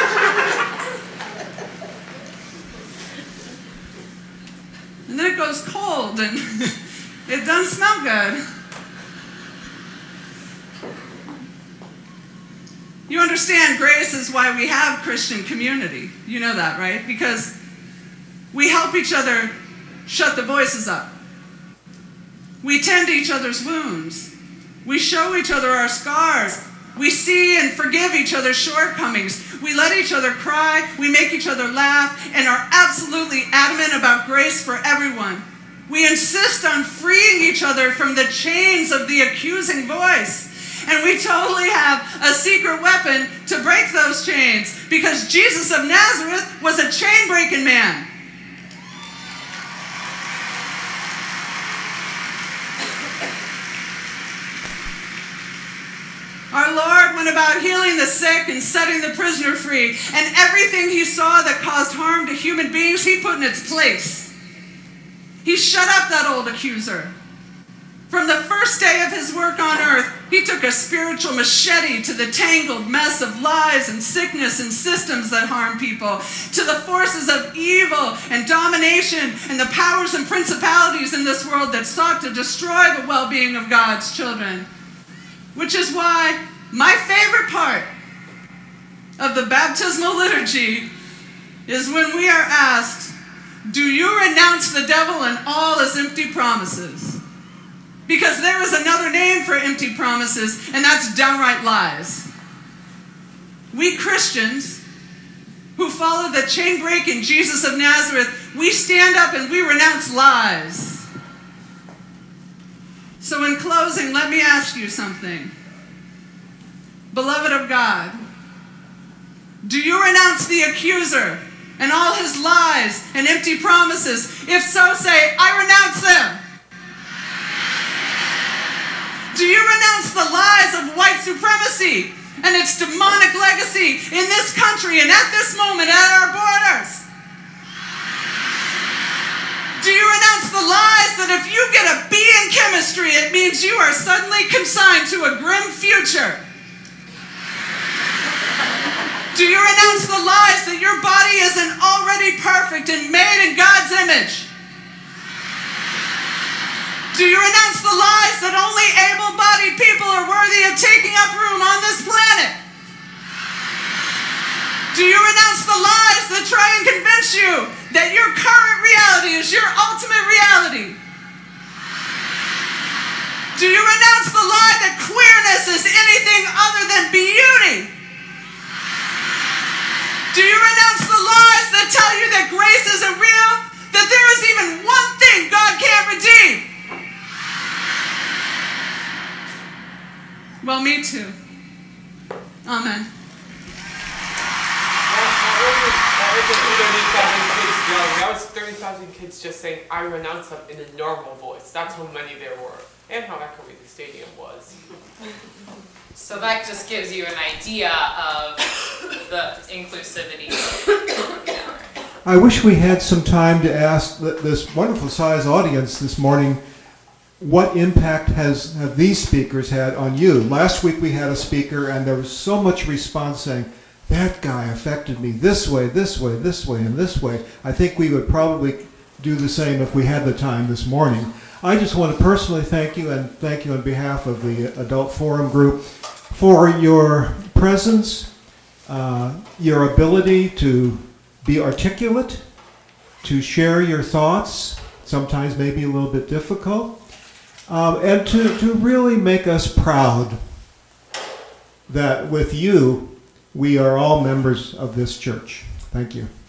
And then it goes cold, and it doesn't smell good. You understand, grace is why we have Christian community. You know that, right? Because we help each other shut the voices up. We tend to each other's wounds. We show each other our scars. We see and forgive each other's shortcomings. We let each other cry. We make each other laugh, and are absolutely adamant about grace for everyone. We insist on freeing each other from the chains of the accusing voice. And we totally have a secret weapon to break those chains, because Jesus of Nazareth was a chain-breaking man. Our Lord went about healing the sick and setting the prisoner free, and everything he saw that caused harm to human beings, he put in its place. He shut up that old accuser. From the first day of his work on earth, he took a spiritual machete to the tangled mess of lies and sickness and systems that harm people, to the forces of evil and domination and the powers and principalities in this world that sought to destroy the well-being of God's children. Which is why my favorite part of the baptismal liturgy is when we are asked, "Do you renounce the devil and all his empty promises?" Because there is another name for empty promises, and that's downright lies. We Christians who follow the chain-breaking Jesus of Nazareth, we stand up and we renounce lies. So in closing, let me ask you something. Beloved of God, do you renounce the accuser and all his lies and empty promises? If so, say, "I renounce them." Do you renounce the lies of white supremacy and its demonic legacy in this country and at this moment at our borders? Do you renounce the lies that if you get a B in chemistry, it means you are suddenly consigned to a grim future? Do you renounce the lies that your body isn't already perfect and made in God's image? Do you renounce the lies that only able-bodied people are worthy of taking up room on this planet? Do you renounce the lies that try and convince you that your current reality is your ultimate reality? Do you renounce the lie that queerness is anything other than beauty? Do you renounce the lies that tell you that grace isn't real? That there is even one thing God can't redeem? Well, me too. Amen. That was thirty thousand kids just saying, I renounce them in a normal voice. That's how many there were. And how echoey the stadium was. So that just gives you an idea of the inclusivity. I wish we had some time to ask th- this wonderful size audience this morning, what impact has have these speakers had on you? Last week we had a speaker and there was so much response saying, that guy affected me this way, this way, this way, and this way. I think we would probably do the same if we had the time this morning. I just want to personally thank you, and thank you on behalf of the Adult Forum Group, for your presence, uh, your ability to be articulate, to share your thoughts, sometimes maybe a little bit difficult, um, and to, to really make us proud that with you, we are all members of this church. Thank you.